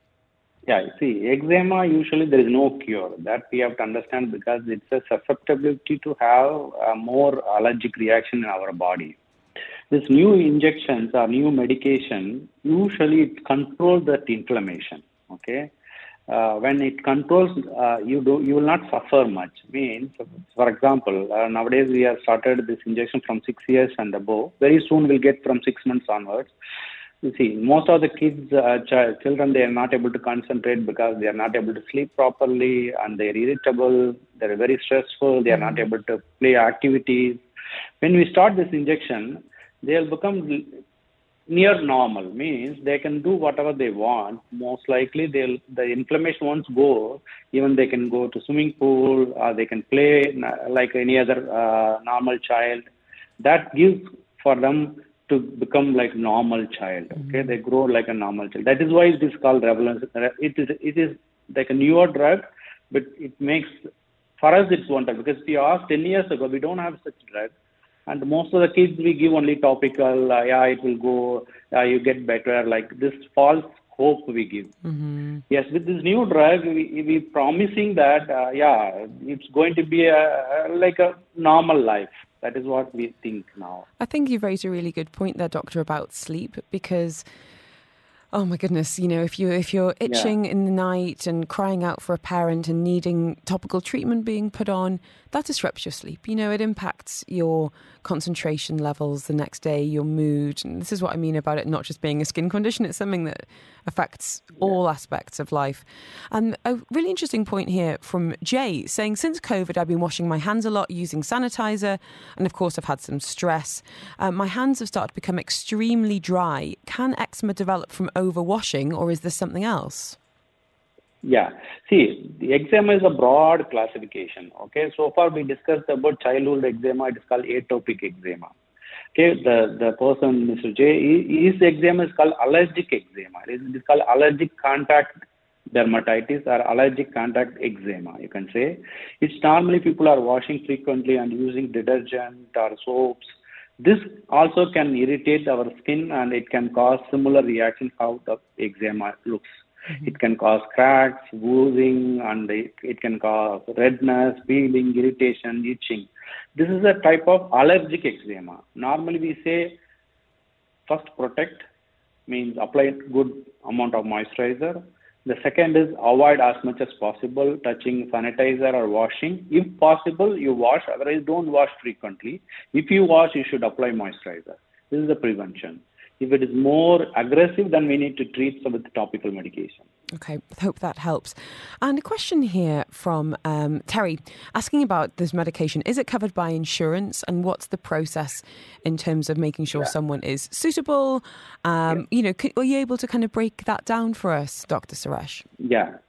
Yeah, see, eczema, usually there is no cure. That we have to understand, because it's a susceptibility to have a more allergic reaction in our body. This new injections or new medication, usually it controls that inflammation, okay? When it controls, you will not suffer much. Means, for example, nowadays we have started this injection from 6 years and above. Very soon we'll get from 6 months onwards. You see, most of the kids, children, they are not able to concentrate because they are not able to sleep properly, and they are irritable, they are very stressful, they are not able to play activities. When we start this injection, they will become near normal, means they can do whatever they want. Most likely, the inflammation once go, even they can go to swimming pool, or they can play like any other normal child. That gives for them to become like normal child. Okay, they grow like a normal child. That is why it is called revolution. It is like a newer drug, but it makes, for us it's one drug, because if you asked 10 years ago, we don't have such drug. And most of the kids, we give only topical, it will go, you get better, like this false hope we give. Yes, with this new drug, we promising that, it's going to be like a normal life. That is what we think now. I think you've raised a really good point there, Doctor, about sleep, because, oh my goodness, if you're itching in the night and crying out for a parent and needing topical treatment being put on, that disrupts your sleep. It impacts your concentration levels the next day, your mood. And this is what I mean about it not just being a skin condition. It's something that affects all aspects of life. And a really interesting point here from Jay saying, since COVID, I've been washing my hands a lot, using sanitizer, and of course I've had some stress. My hands have started to become extremely dry. Can eczema develop from overwashing, or is this something else? Yeah. See, the eczema is a broad classification. Okay. So far we discussed about childhood eczema. It is called atopic eczema. Okay. The person, Mr. J, his eczema is called allergic eczema. It is called allergic contact dermatitis or allergic contact eczema, you can say. It's normally people are washing frequently and using detergent or soaps. This also can irritate our skin, and it can cause similar reaction how the eczema looks. It can cause cracks, oozing, and it can cause redness, peeling, irritation, itching. This is a type of allergic eczema. Normally we say first protect, means apply good amount of moisturizer. The second is avoid as much as possible touching sanitizer or washing. If possible, you wash, otherwise don't wash frequently. If you wash, you should apply moisturizer. This is the prevention. If it is more aggressive, then we need to treat with topical medication. Okay, I hope that helps. And a question here from Terry asking about this medication. Is it covered by insurance, and what's the process in terms of making sure someone is suitable? Are you able to kind of break that down for us, Dr. Suresh? Yeah.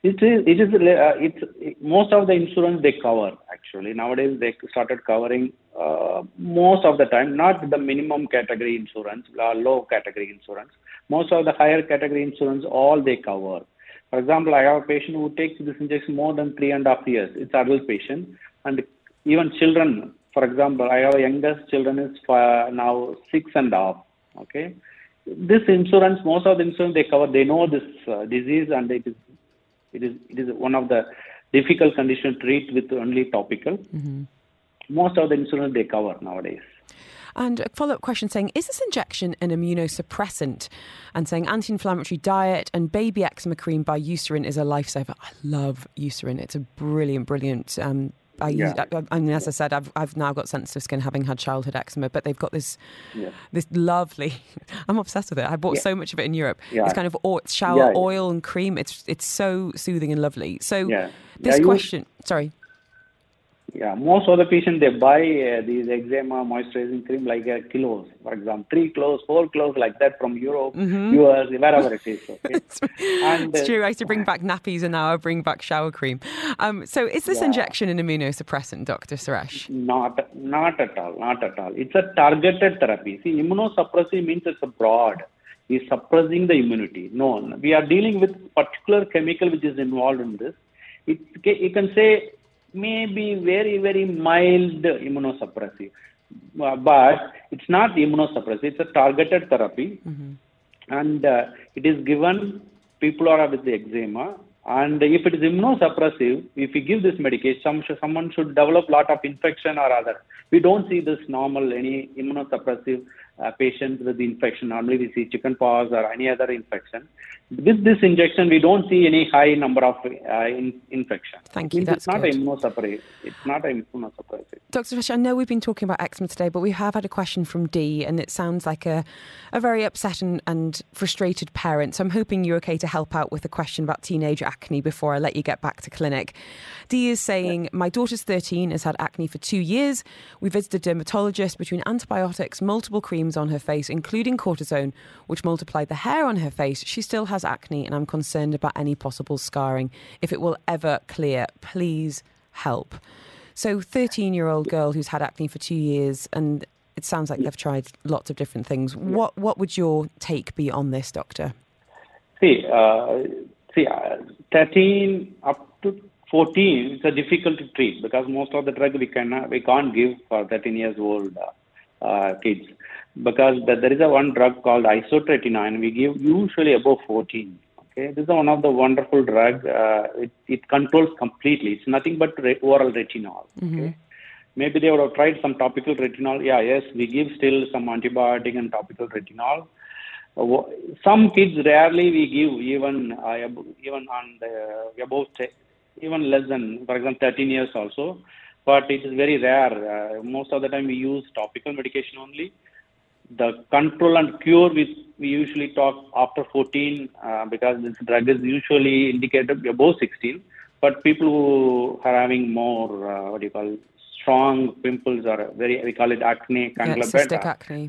It's most of the insurance they cover, actually. Nowadays, they started covering most of the time, not the minimum category insurance, low category insurance. Most of the higher category insurance, all they cover. For example, I have a patient who takes this injection more than 3.5 years. It's an adult patient. And even children, for example, I have a youngest children is now 6.5. Okay. This insurance, most of the insurance they cover, they know this disease, and it is one of the difficult conditions to treat with only topical. Mm-hmm. Most of the insurance they cover nowadays. And a follow-up question saying, is this injection an immunosuppressant? And saying anti-inflammatory diet and baby eczema cream by Eucerin is a lifesaver. I love Eucerin. It's a brilliant. As I said, I've now got sensitive skin, having had childhood eczema, but they've got this lovely. I'm obsessed with it. I bought so much of it in Europe. Yeah. It's kind of shower oil and cream. It's so soothing and lovely. So this question, sorry. Yeah, most of the patients, they buy these eczema moisturizing cream like kilos, for example, 3 kilos, 4 kilos like that from Europe, US, wherever it is. Okay? It's true. I used to bring back nappies, and now I bring back shower cream. So is this injection an immunosuppressant, Dr. Suresh? Not at all. It's a targeted therapy. See, immunosuppressive means it's a broad. It's suppressing the immunity. No, we are dealing with particular chemical which is involved in this. You can say maybe very, very mild immunosuppressive, but it's not immunosuppressive. It's a targeted therapy, and it is given people who are with the eczema. And if it is immunosuppressive, if we give this medication, someone should develop a lot of infection or other. We don't see this normal, any immunosuppressive patients with the infection. Normally we see chickenpox or any other infection. With this injection, we don't see any high number of infection. Thank you. It's not immunosuppressive. It's not immunosuppressive. Dr. Suresh, I know we've been talking about eczema today, but we have had a question from Dee, and it sounds like a very upset and frustrated parent. So I'm hoping you're okay to help out with a question about teenage acne before I let you get back to clinic. Dee is saying, my daughter's 13, has had acne for 2 years. We visited a dermatologist. Between antibiotics, multiple creams on her face, including cortisone, which multiplied the hair on her face, she still has acne, and I'm concerned about any possible scarring. If it will ever clear, please help. So 13-year-old girl who's had acne for 2 years, and it sounds like they've tried lots of different things. What would your take be on this, doctor? 13 up to 14 is difficult to treat because most of the drug we can't give for 13 years old kids, because there is one drug called isotretinoin we give usually above 14. Okay, this is one of the wonderful drug. It controls completely. It's nothing but oral retinol. Okay, maybe they would have tried some topical retinol. Yes, we give still some antibiotic and topical retinol. Some kids rarely we give even on the even less than, for example, 13 years also. But it is very rare. Most of the time we use topical medication only. The control and cure we usually talk after 14 because this drug is usually indicated above 16. But people who are having more, strong pimples or we call it acne, cystic acne.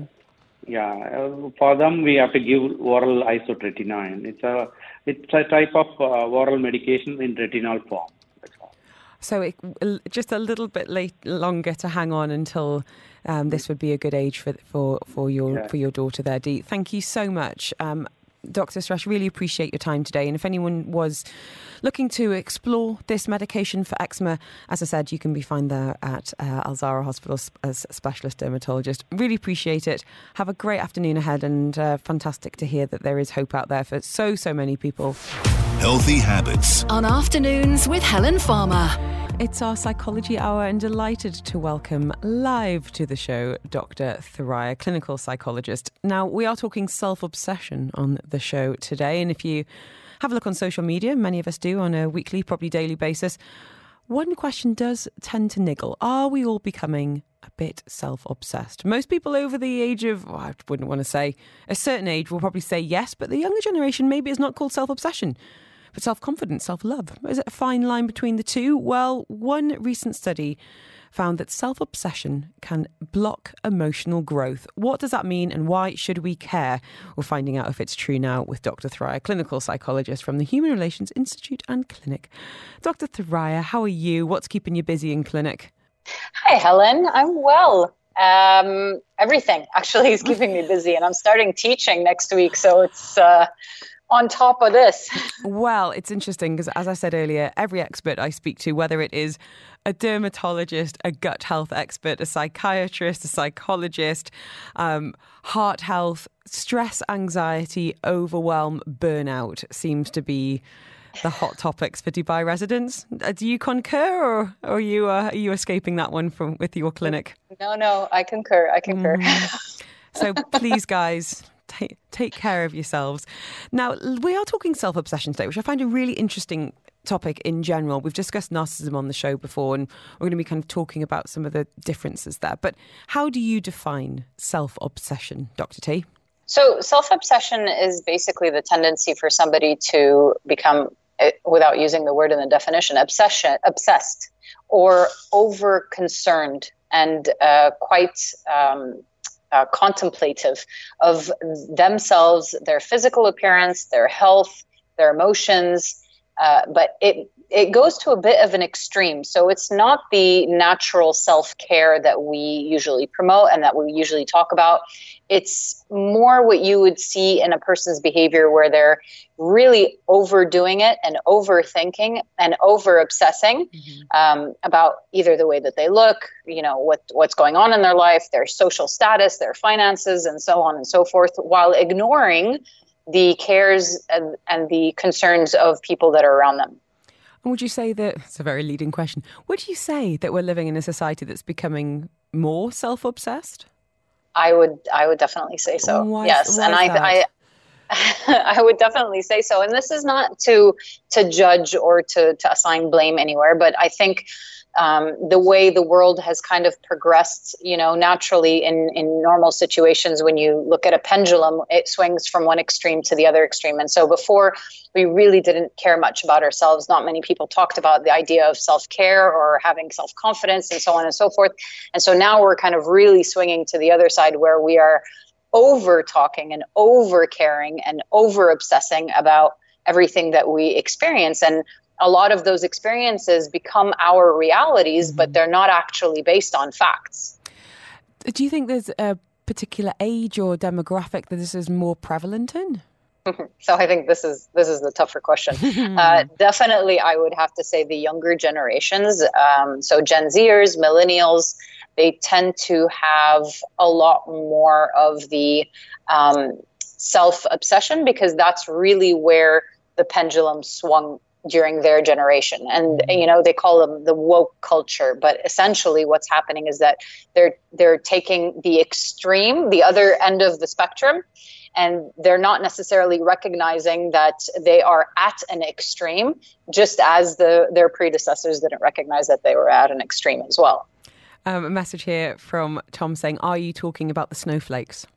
For them we have to give oral isotretinoin. It's a type of oral medication in retinol form. So just a little bit longer to hang on until this would be a good age for your daughter there, Dee. Thank you so much. Dr. Suresh, really appreciate your time today. And if anyone was looking to explore this medication for eczema, as I said, you can be found there at Al-Zahra Hospital as a specialist dermatologist. Really appreciate it. Have a great afternoon ahead, and fantastic to hear that there is hope out there for so many people. Healthy Habits on Afternoons with Helen Farmer. It's our psychology hour, and delighted to welcome live to the show Dr. Thuraiya, clinical psychologist. Now, we are talking self-obsession on the show today, and if you have a look on social media, many of us do on a weekly, probably daily basis, one question does tend to niggle. Are we all becoming a bit self-obsessed? Most people over the age of, I wouldn't want to say, a certain age will probably say yes, but the younger generation, maybe it's not called self-obsession, but self-confidence, self-love. Is it a fine line between the two? Well, one recent study found that self-obsession can block emotional growth. What does that mean and why should we care? We're finding out if it's true now with Dr. Thuraiya, clinical psychologist from the Human Relations Institute and Clinic. Dr. Thuraiya, how are you? What's keeping you busy in clinic? Hi, Helen. I'm well. Everything actually is keeping me busy, and I'm starting teaching next week, so it's on top of this. Well, it's interesting because, as I said earlier, every expert I speak to, whether it is a dermatologist, a gut health expert, a psychiatrist, a psychologist, heart health, stress, anxiety, overwhelm, burnout seems to be the hot topics for Dubai residents. Do you concur, or are you escaping that one with your clinic? No, I concur. So please, guys, take care of yourselves. Now, we are talking self-obsession today, which I find a really interesting topic in general. We've discussed narcissism on the show before, and we're going to be kind of talking about some of the differences there. But how do you define self-obsession, Dr. T? So self-obsession is basically the tendency for somebody to become, without using the word in the definition, obsessed or over-concerned and quite contemplative of themselves, their physical appearance, their health, their emotions, but it goes to a bit of an extreme. So it's not the natural self-care that we usually promote and that we usually talk about. It's more what you would see in a person's behavior where they're really overdoing it and overthinking and over-obsessing about either the way that they look, what's going on in their life, their social status, their finances, and so on and so forth, while ignoring the cares and the concerns of people that are around them. And would you say that, it's a very leading question, would you say that we're living in a society that's becoming more self-obsessed? I would definitely say so. Yes. And I would definitely say so. And this is not to judge or to assign blame anywhere, but I think the way the world has kind of progressed, naturally in normal situations, when you look at a pendulum, it swings from one extreme to the other extreme. And so before, we really didn't care much about ourselves. Not many people talked about the idea of self-care or having self-confidence and so on and so forth. And so now we're kind of really swinging to the other side where we are over-talking and over-caring and over-obsessing about everything that we experience. And a lot of those experiences become our realities, but they're not actually based on facts. Do you think there's a particular age or demographic that this is more prevalent in? So I think this is the tougher question. Definitely, I would have to say the younger generations. So Gen Zers, millennials, they tend to have a lot more of the self-obsession, because that's really where the pendulum swung during their generation. And, they call them the woke culture. But essentially what's happening is that they're taking the extreme, the other end of the spectrum, and they're not necessarily recognizing that they are at an extreme, just as their predecessors didn't recognize that they were at an extreme as well. A message here from Tom saying, are you talking about the snowflakes?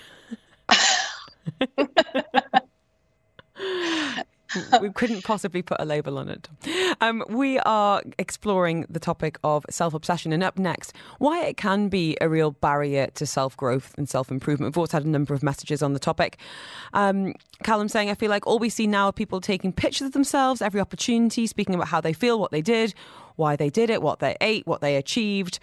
We couldn't possibly put a label on it. We are exploring the topic of self-obsession, and up next, why it can be a real barrier to self-growth and self-improvement. We've also had a number of messages on the topic. Callum saying, I feel like all we see now are people taking pictures of themselves every opportunity, speaking about how they feel, what they did, why they did it, what they ate, what they achieved.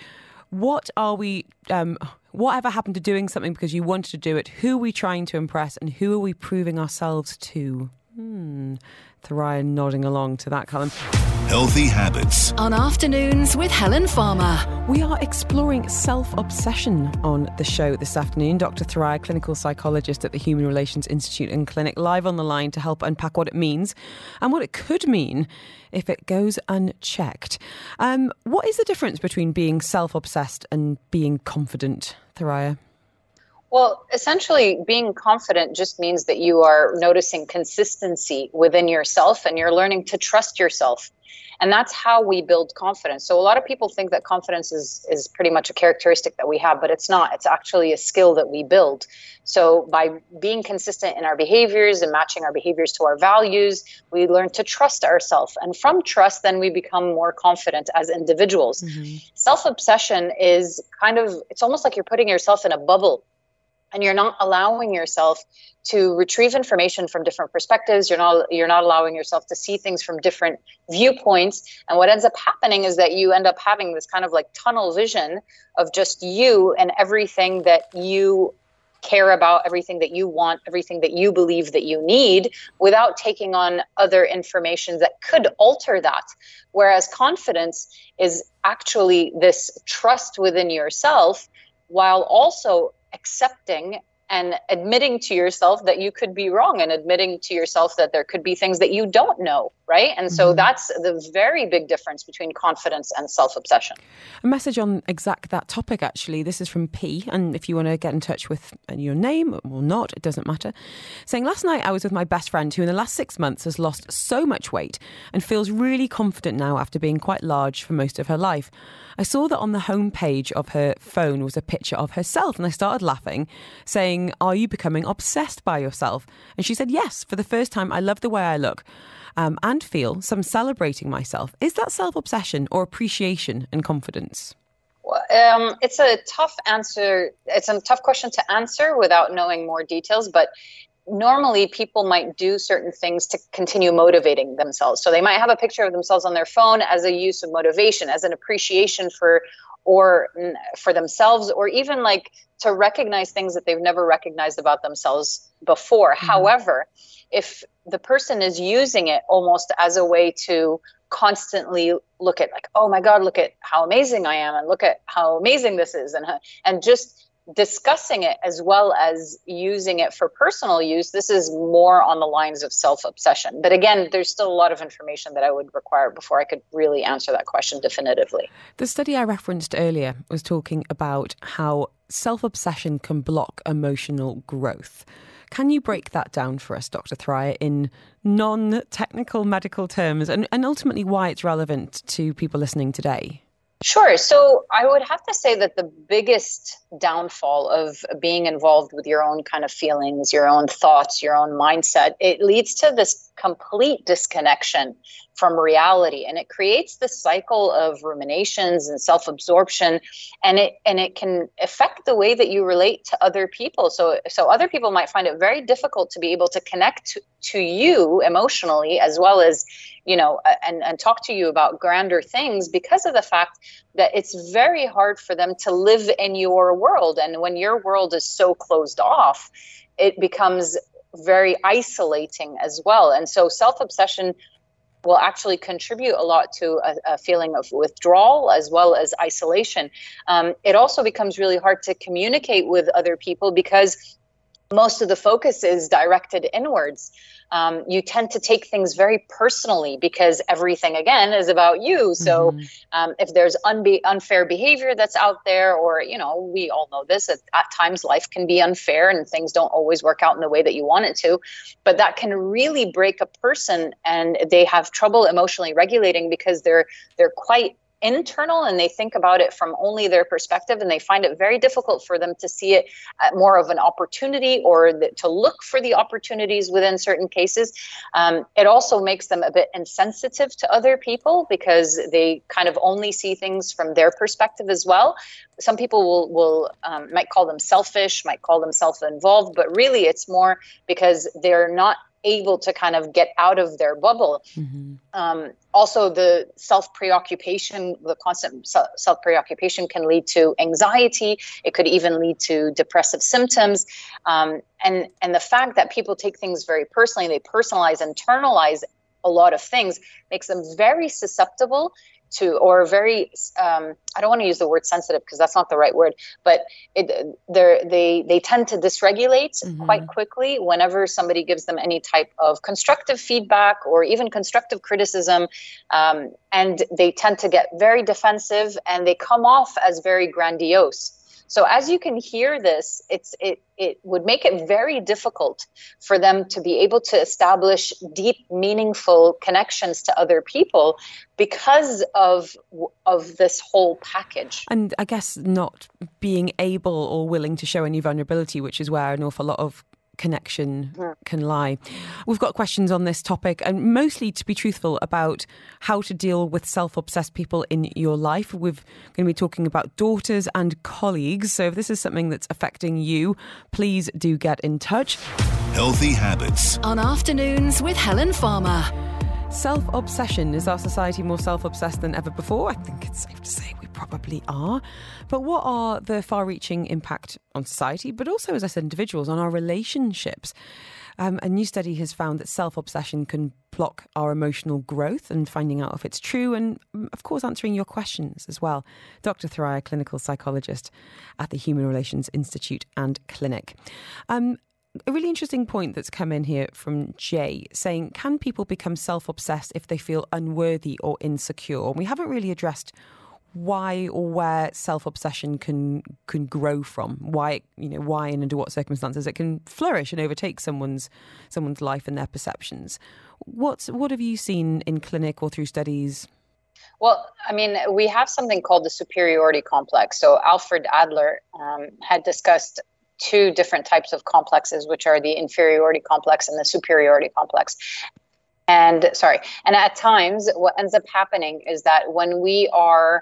Whatever happened to doing something because you wanted to do it? Who are we trying to impress, and who are we proving ourselves to? Thuraiya nodding along to that, Callum. Healthy habits. On Afternoons with Helen Farmer. We are exploring self-obsession on the show this afternoon. Dr. Thuraiya, clinical psychologist at the Human Relations Institute and Clinic, live on the line to help unpack what it means and what it could mean if it goes unchecked. What is the difference between being self-obsessed and being confident, Thuraiya? Well, essentially, being confident just means that you are noticing consistency within yourself and you're learning to trust yourself. And that's how we build confidence. So a lot of people think that confidence is pretty much a characteristic that we have, but it's not. It's actually a skill that we build. So by being consistent in our behaviors and matching our behaviors to our values, we learn to trust ourselves. And from trust, then we become more confident as individuals. Mm-hmm. Self-obsession is it's almost like you're putting yourself in a bubble. And you're not allowing yourself to retrieve information from different perspectives. You're not allowing yourself to see things from different viewpoints. And what ends up happening is that you end up having this kind of like tunnel vision of just you and everything that you care about, everything that you want, everything that you believe that you need, without taking on other information that could alter that. Whereas confidence is actually this trust within yourself, while also accepting and admitting to yourself that you could be wrong, and admitting to yourself that there could be things that you don't know, right? And so that's the very big difference between confidence and self-obsession. A message on exact that topic, actually. This is from P, and if you want to get in touch with your name or not, it doesn't matter. Saying, last night I was with my best friend who in the last 6 months has lost so much weight and feels really confident now after being quite large for most of her life. I saw that on the homepage of her phone was a picture of herself, and I started laughing, saying, are you becoming obsessed by yourself? And she said, yes, for the first time, I love the way I look and feel, so I'm celebrating myself. Is that self-obsession or appreciation and confidence? It's a tough answer. It's a tough question to answer without knowing more details, but normally people might do certain things to continue motivating themselves. So they might have a picture of themselves on their phone as a use of motivation, as an appreciation for themselves, or even like to recognize things that they've never recognized about themselves before. Mm-hmm. However, if the person is using it almost as a way to constantly look at like, oh my God, look at how amazing I am, and look at how amazing this is, and just discussing it as well as using it for personal use, this is more on the lines of self-obsession. But again, there's still a lot of information that I would require before I could really answer that question definitively. The study I referenced earlier was talking about how self-obsession can block emotional growth. Can you break that down for us, Dr. Thryar, in non-technical medical terms, and ultimately why it's relevant to people listening today? Sure. So I would have to say that the biggest downfall of being involved with your own kind of feelings, your own thoughts, your own mindset, it leads to this complete disconnection from reality. And it creates this cycle of ruminations and self-absorption, and it can affect the way that you relate to other people. So other people might find it very difficult to be able to connect to you emotionally, as well as, and talk to you about grander things, because of the fact that it's very hard for them to live in your world. And when your world is so closed off, it becomes very isolating as well. And so self-obsession will actually contribute a lot to a feeling of withdrawal as well as isolation. It also becomes really hard to communicate with other people because most of the focus is directed inwards. You tend to take things very personally because everything, again, is about you. So if there's unfair behavior that's out there, or, we all know this, at times life can be unfair and things don't always work out in the way that you want it to. But that can really break a person, and they have trouble emotionally regulating because they're quite internal, and they think about it from only their perspective, and they find it very difficult for them to see it more of an opportunity, or to look for the opportunities within certain cases. It also makes them a bit insensitive to other people because they kind of only see things from their perspective as well. Some people will might call them selfish, might call them self-involved, but really it's more because they're not able to kind of get out of their bubble. Also, the self-preoccupation, the constant self-preoccupation can lead to anxiety. It could even lead to depressive symptoms. And the fact that people take things very personally, they personalize, internalize a lot of things, makes them very susceptible to, or very, I don't want to use the word sensitive because that's not the right word, but they tend to dysregulate quite quickly whenever somebody gives them any type of constructive feedback or even constructive criticism. And they tend to get very defensive, and they come off as very grandiose. So as you can hear this, it would make it very difficult for them to be able to establish deep, meaningful connections to other people because of this whole package. And I guess not being able or willing to show any vulnerability, which is where an awful lot of connection can lie. We've got questions on this topic, and mostly, to be truthful, about how to deal with self-obsessed people in your life. We're going to be talking about daughters and colleagues. So if this is something that's affecting you, please do get in touch. Healthy habits. On Afternoons with Helen Farmer. Self-obsession. Is our society more self-obsessed than ever before? I think it's safe to say we probably are. But what are the far-reaching impact on society, but also, as I said, individuals, on our relationships? A new study has found that self-obsession can block our emotional growth, and finding out if it's true, and of course answering your questions as well. Dr. Thoraiya, clinical psychologist at the Human Relations Institute and Clinic. A really interesting point that's come in here from Jay, saying, can people become self-obsessed if they feel unworthy or insecure? And we haven't really addressed why or where self-obsession can grow from, why and under what circumstances it can flourish and overtake someone's life and their perceptions. What have you seen in clinic or through studies? Well, I mean, we have something called the superiority complex. So Alfred Adler had discussed two different types of complexes, which are the inferiority complex and the superiority complex. And at times what ends up happening is that when we are,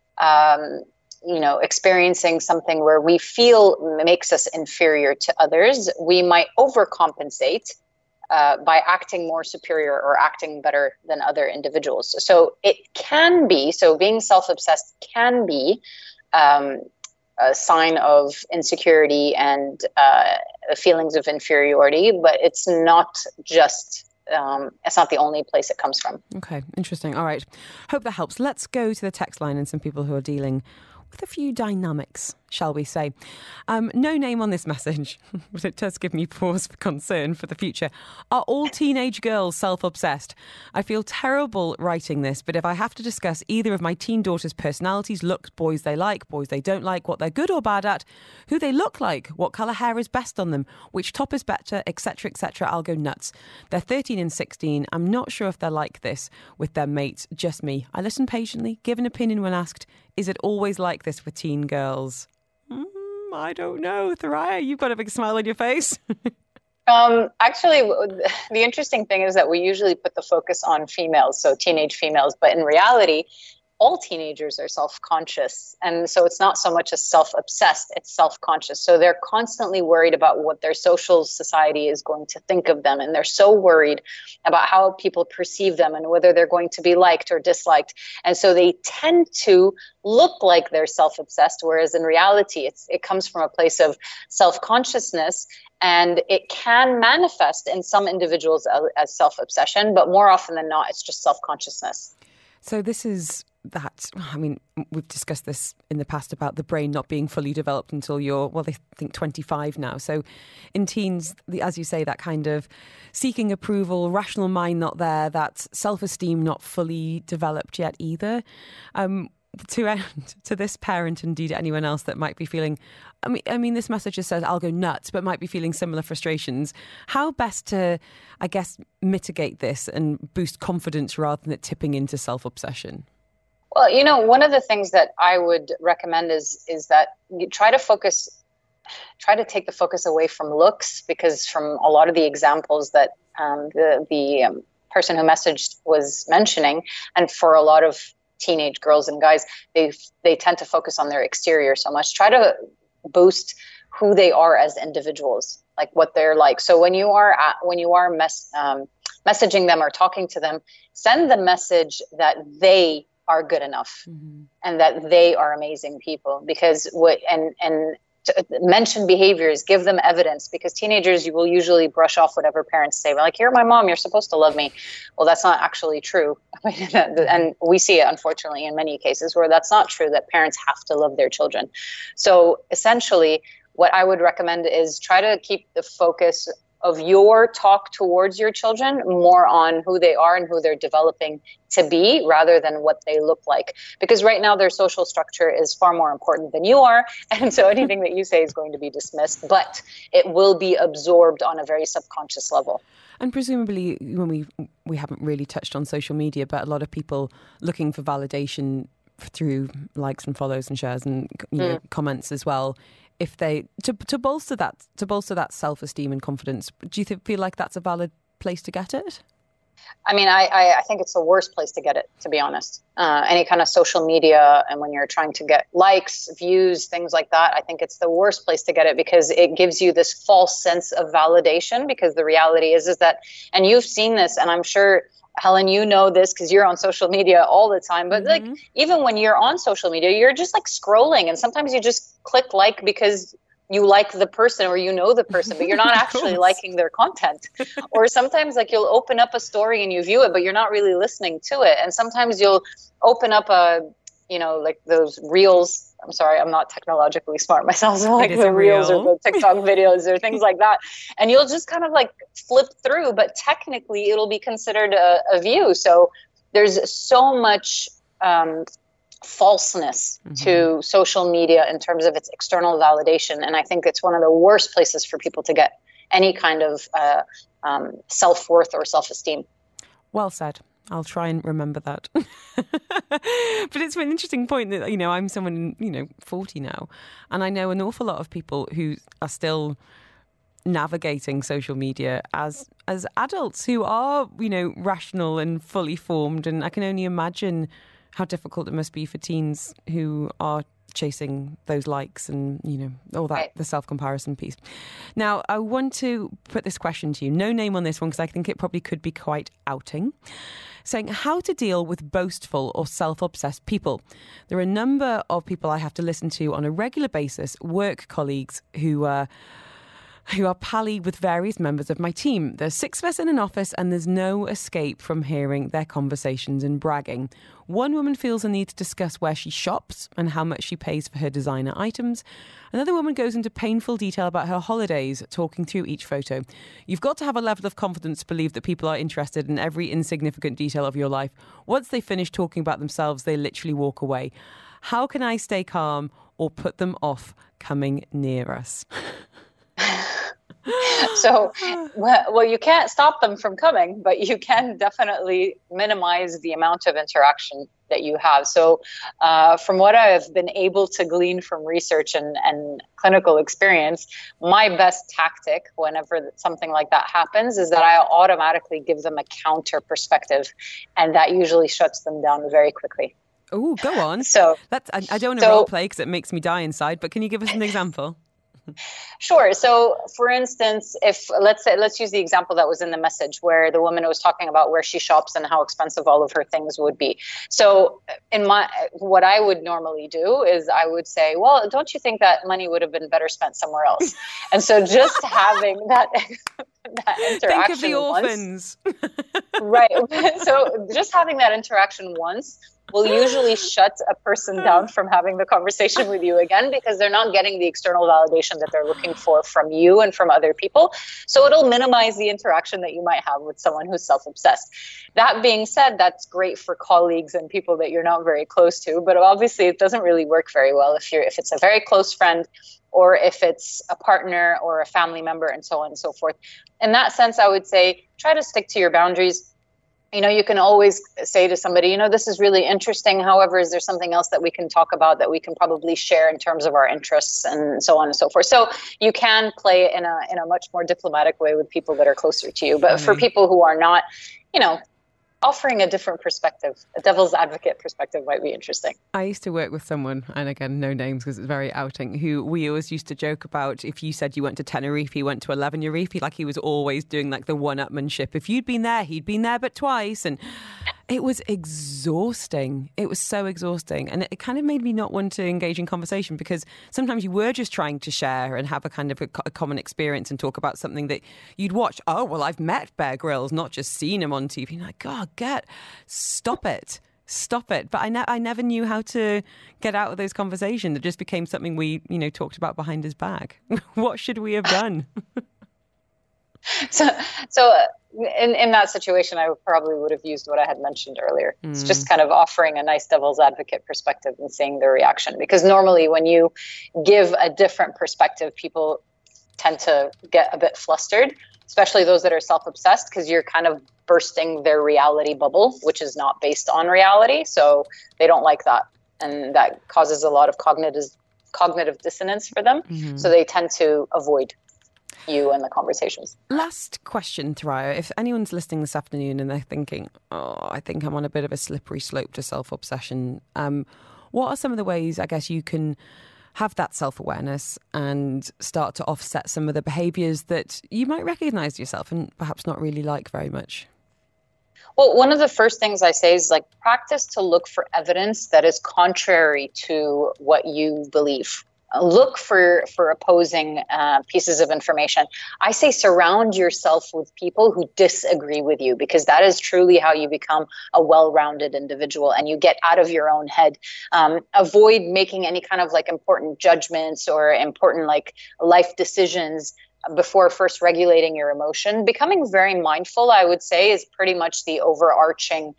experiencing something where we feel makes us inferior to others, we might overcompensate by acting more superior or acting better than other individuals. So being self-obsessed can be a sign of insecurity and feelings of inferiority, but it's not the only place it comes from. Okay, interesting. All right. Hope that helps. Let's go to the text line and some people who are dealing with a few dynamics, shall we say. No name on this message, but it does give me pause for concern for the future. Are all teenage girls self-obsessed? I feel terrible writing this, but if I have to discuss either of my teen daughters' personalities, looks, boys they like, boys they don't like, what they're good or bad at, who they look like, what colour hair is best on them, which top is better, etc., I'll go nuts. They're 13 and 16. I'm not sure if they're like this with their mates, just me. I listen patiently, give an opinion when asked. Is it always like this with teen girls? I don't know. Thoraiya, you've got a big smile on your face. Actually, the interesting thing is that we usually put the focus on females, so teenage females, but in reality, all teenagers are self-conscious. And so it's not so much as self-obsessed, it's self-conscious. So they're constantly worried about what their social society is going to think of them. And they're so worried about how people perceive them and whether they're going to be liked or disliked. And so they tend to look like they're self-obsessed, whereas in reality, it comes from a place of self-consciousness. And it can manifest in some individuals as self-obsession, but more often than not, it's just self-consciousness. So this is that, I mean, we've discussed this in the past about the brain not being fully developed until you're, they think 25 now. So in teens, as you say, that kind of seeking approval, rational mind not there, that self-esteem not fully developed yet either. To this parent, indeed anyone else that might be feeling, I mean, this message just says, I'll go nuts, but might be feeling similar frustrations. How best to, I guess, mitigate this and boost confidence rather than it tipping into self-obsession? Well, one of the things that I would recommend is that you try to take the focus away from looks, because from a lot of the examples that the person who messaged was mentioning, and for a lot of teenage girls and guys, they tend to focus on their exterior so much. Try to boost who they are as individuals, like what they're like. So when you are messaging them or talking to them, send the message that they are good enough and that they are amazing people, because mention behaviors, give them evidence, because teenagers, you will usually brush off whatever parents say. We're like, you're my mom, you're supposed to love me. Well, that's not actually true. And we see it, unfortunately, in many cases where that's not true, that parents have to love their children. So essentially, what I would recommend is try to keep the focus of your talk towards your children more on who they are and who they're developing to be rather than what they look like. Because right now their social structure is far more important than you are. And so anything that you say is going to be dismissed, but it will be absorbed on a very subconscious level. And presumably, when we haven't really touched on social media, but a lot of people looking for validation through likes and follows and shares and know, comments as well. If they to bolster that self-esteem and confidence, do you feel like that's a valid place to get it? I mean, I think it's the worst place to get it, to be honest. Any kind of social media, and when you're trying to get likes, views, things like that, I think it's the worst place to get it because it gives you this false sense of validation. Because the reality is that, and you've seen this, and I'm sure, Helen, you know this because you're on social media all the time. But like, even when you're on social media, you're just like scrolling, and sometimes you just click like because you like the person or you know the person, but you're not actually liking their content. Or sometimes like you'll open up a story and you view it, but you're not really listening to it. And sometimes you'll open up like those reels. I'm sorry, I'm not technologically smart myself. So like the reels or the TikTok videos or things like that. And you'll just kind of like flip through, but technically it'll be considered a view. So there's so much falseness to social media in terms of its external validation. And I think it's one of the worst places for people to get any kind of self-worth or self-esteem. Well said. I'll try and remember that. But it's an interesting point that, I'm someone, 40 now, and I know an awful lot of people who are still navigating social media as adults who are, rational and fully formed. And I can only imagine how difficult it must be for teens who are chasing those likes and, all that, the self-comparison piece. Now, I want to put this question to you. No name on this one because I think it probably could be quite outing. Saying how to deal with boastful or self-obsessed people. There are a number of people I have to listen to on a regular basis, work colleagues who are pally with various members of my team. There's 6 of us in an office and there's no escape from hearing their conversations and bragging. One woman feels the need to discuss where she shops and how much she pays for her designer items. Another woman goes into painful detail about her holidays, talking through each photo. You've got to have a level of confidence to believe that people are interested in every insignificant detail of your life. Once they finish talking about themselves, they literally walk away. How can I stay calm or put them off coming near us? So, well, you can't stop them from coming, but you can definitely minimize the amount of interaction that you have. So from what I've been able to glean from research and clinical experience, my best tactic whenever something like that happens is that I automatically give them a counter perspective, and that usually shuts them down very quickly. Oh, go on. So I don't want to role play because it makes me die inside, but can you give us an example? Sure. So, for instance, if let's use the example that was in the message where the woman was talking about where she shops and how expensive all of her things would be. So, what I would normally do is I would say, well, don't you think that money would have been better spent somewhere else? And so, just having that interaction. Think of the orphans. Right. So, just having that interaction once will usually shut a person down from having the conversation with you again, because they're not getting the external validation that they're looking for from you and from other people. So it'll minimize the interaction that you might have with someone who's self-obsessed. That being said, that's great for colleagues and people that you're not very close to, but obviously it doesn't really work very well if it's a very close friend or if it's a partner or a family member and so on and so forth. In that sense, I would say try to stick to your boundaries. You can always say to somebody, this is really interesting. However, is there something else that we can talk about that we can probably share in terms of our interests and so on and so forth? So you can play in a much more diplomatic way with people that are closer to you. But for people who are not, offering a different perspective, a devil's advocate perspective might be interesting. I used to work with someone, and again, no names because it's very outing, who we always used to joke about if you said you went to Tenerife, he went to 11 Urife, like he was always doing like the one-upmanship. If you'd been there, he'd been there but twice. And it was exhausting. It was so exhausting. And it kind of made me not want to engage in conversation because sometimes you were just trying to share and have a kind of a common experience and talk about something that you'd watched. Oh, well, I've met Bear Grylls, not just seen him on TV. Like, God, stop it. But I never knew how to get out of those conversations. It just became something we, talked about behind his back. What should we have done? So in that situation, I probably would have used what I had mentioned earlier. It's just kind of offering a nice devil's advocate perspective and seeing their reaction. Because normally when you give a different perspective, people tend to get a bit flustered, especially those that are self-obsessed, because you're kind of bursting their reality bubble, which is not based on reality. So they don't like that. And that causes a lot of cognitive dissonance for them. So they tend to avoid you and the conversations. Last question, Thoraiya. If anyone's listening this afternoon and they're thinking, I think I'm on a bit of a slippery slope to self-obsession, what are some of the ways, I guess, you can have that self-awareness and start to offset some of the behaviours that you might recognise yourself and perhaps not really like very much? Well, one of the first things I say is practice to look for evidence that is contrary to what you believe. Look for opposing pieces of information. I say surround yourself with people who disagree with you, because that is truly how you become a well-rounded individual and you get out of your own head. Avoid making any kind of important judgments or important life decisions before first regulating your emotion. Becoming very mindful, I would say, is pretty much the overarching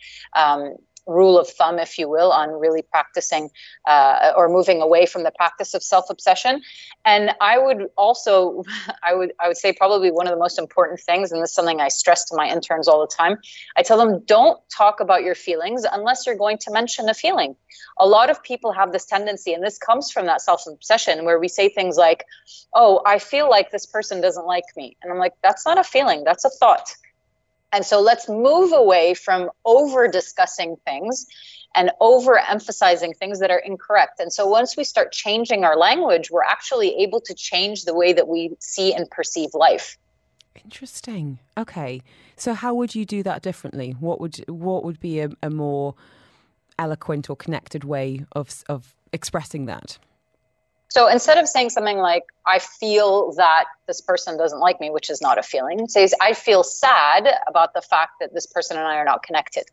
rule of thumb, if you will, on really practicing or moving away from the practice of self-obsession. And I would also, I would say probably one of the most important things, and this is something I stress to my interns all the time, I tell them, don't talk about your feelings unless you're going to mention a feeling. A lot of people have this tendency, and this comes from that self-obsession, where we say things like, oh, I feel like this person doesn't like me. And I'm like, that's not a feeling, that's a thought. And so let's move away from over-discussing things and over-emphasizing things that are incorrect. And so once we start changing our language, we're actually able to change the way that we see and perceive life. Interesting. Okay. So how would you do that differently? What would be a more eloquent or connected way of expressing that? So instead of saying something like, I feel that this person doesn't like me, which is not a feeling, it says, I feel sad about the fact that this person and I are not connected.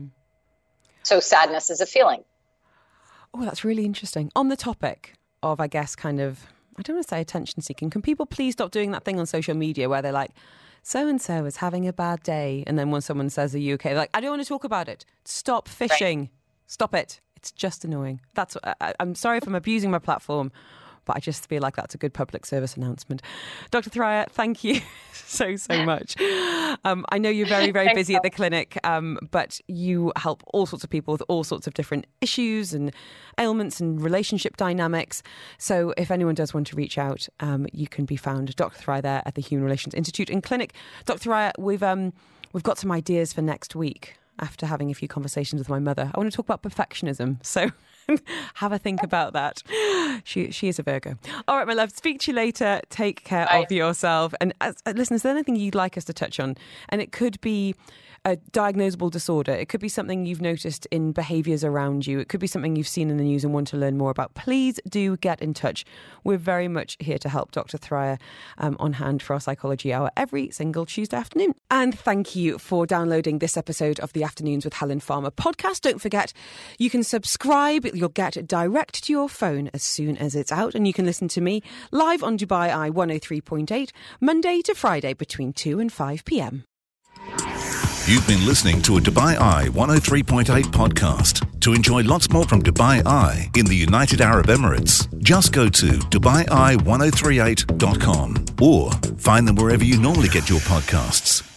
So sadness is a feeling. Oh, that's really interesting. On the topic of, I guess, kind of, I don't want to say attention seeking, can people please stop doing that thing on social media where they're like, so-and-so is having a bad day. And then when someone says, are you okay? They're like, I don't want to talk about it. Stop fishing. Right. Stop it. It's just annoying. I'm sorry if I'm abusing my platform, but I just feel like that's a good public service announcement. Dr. Thoraiya, thank you so much. I know you're very, very busy at the clinic, but you help all sorts of people with all sorts of different issues and ailments and relationship dynamics. So if anyone does want to reach out, you can be found, Dr. Thoraiya, there at the Human Relations Institute and Clinic. Dr. Thoraiya, we've got some ideas for next week. After having a few conversations with my mother, I want to talk about perfectionism. So have a think about that. She is a Virgo. All right, my love. Speak to you later. Take care of yourself. And listen, is there anything you'd like us to touch on? And it could be a diagnosable disorder. It could be something you've noticed in behaviours around you. It could be something you've seen in the news and want to learn more about. Please do get in touch. We're very much here to help. Dr. Thoraiya on hand for our Psychology Hour every single Tuesday afternoon. And thank you for downloading this episode of the Afternoons with Helen Farmer podcast. Don't forget, you can subscribe. You'll get it direct to your phone as soon as it's out. And you can listen to me live on Dubai Eye 103.8, Monday to Friday between 2 and 5 p.m. You've been listening to a Dubai Eye 103.8 podcast. To enjoy lots more from Dubai Eye in the United Arab Emirates, just go to DubaiEye1038.com or find them wherever you normally get your podcasts.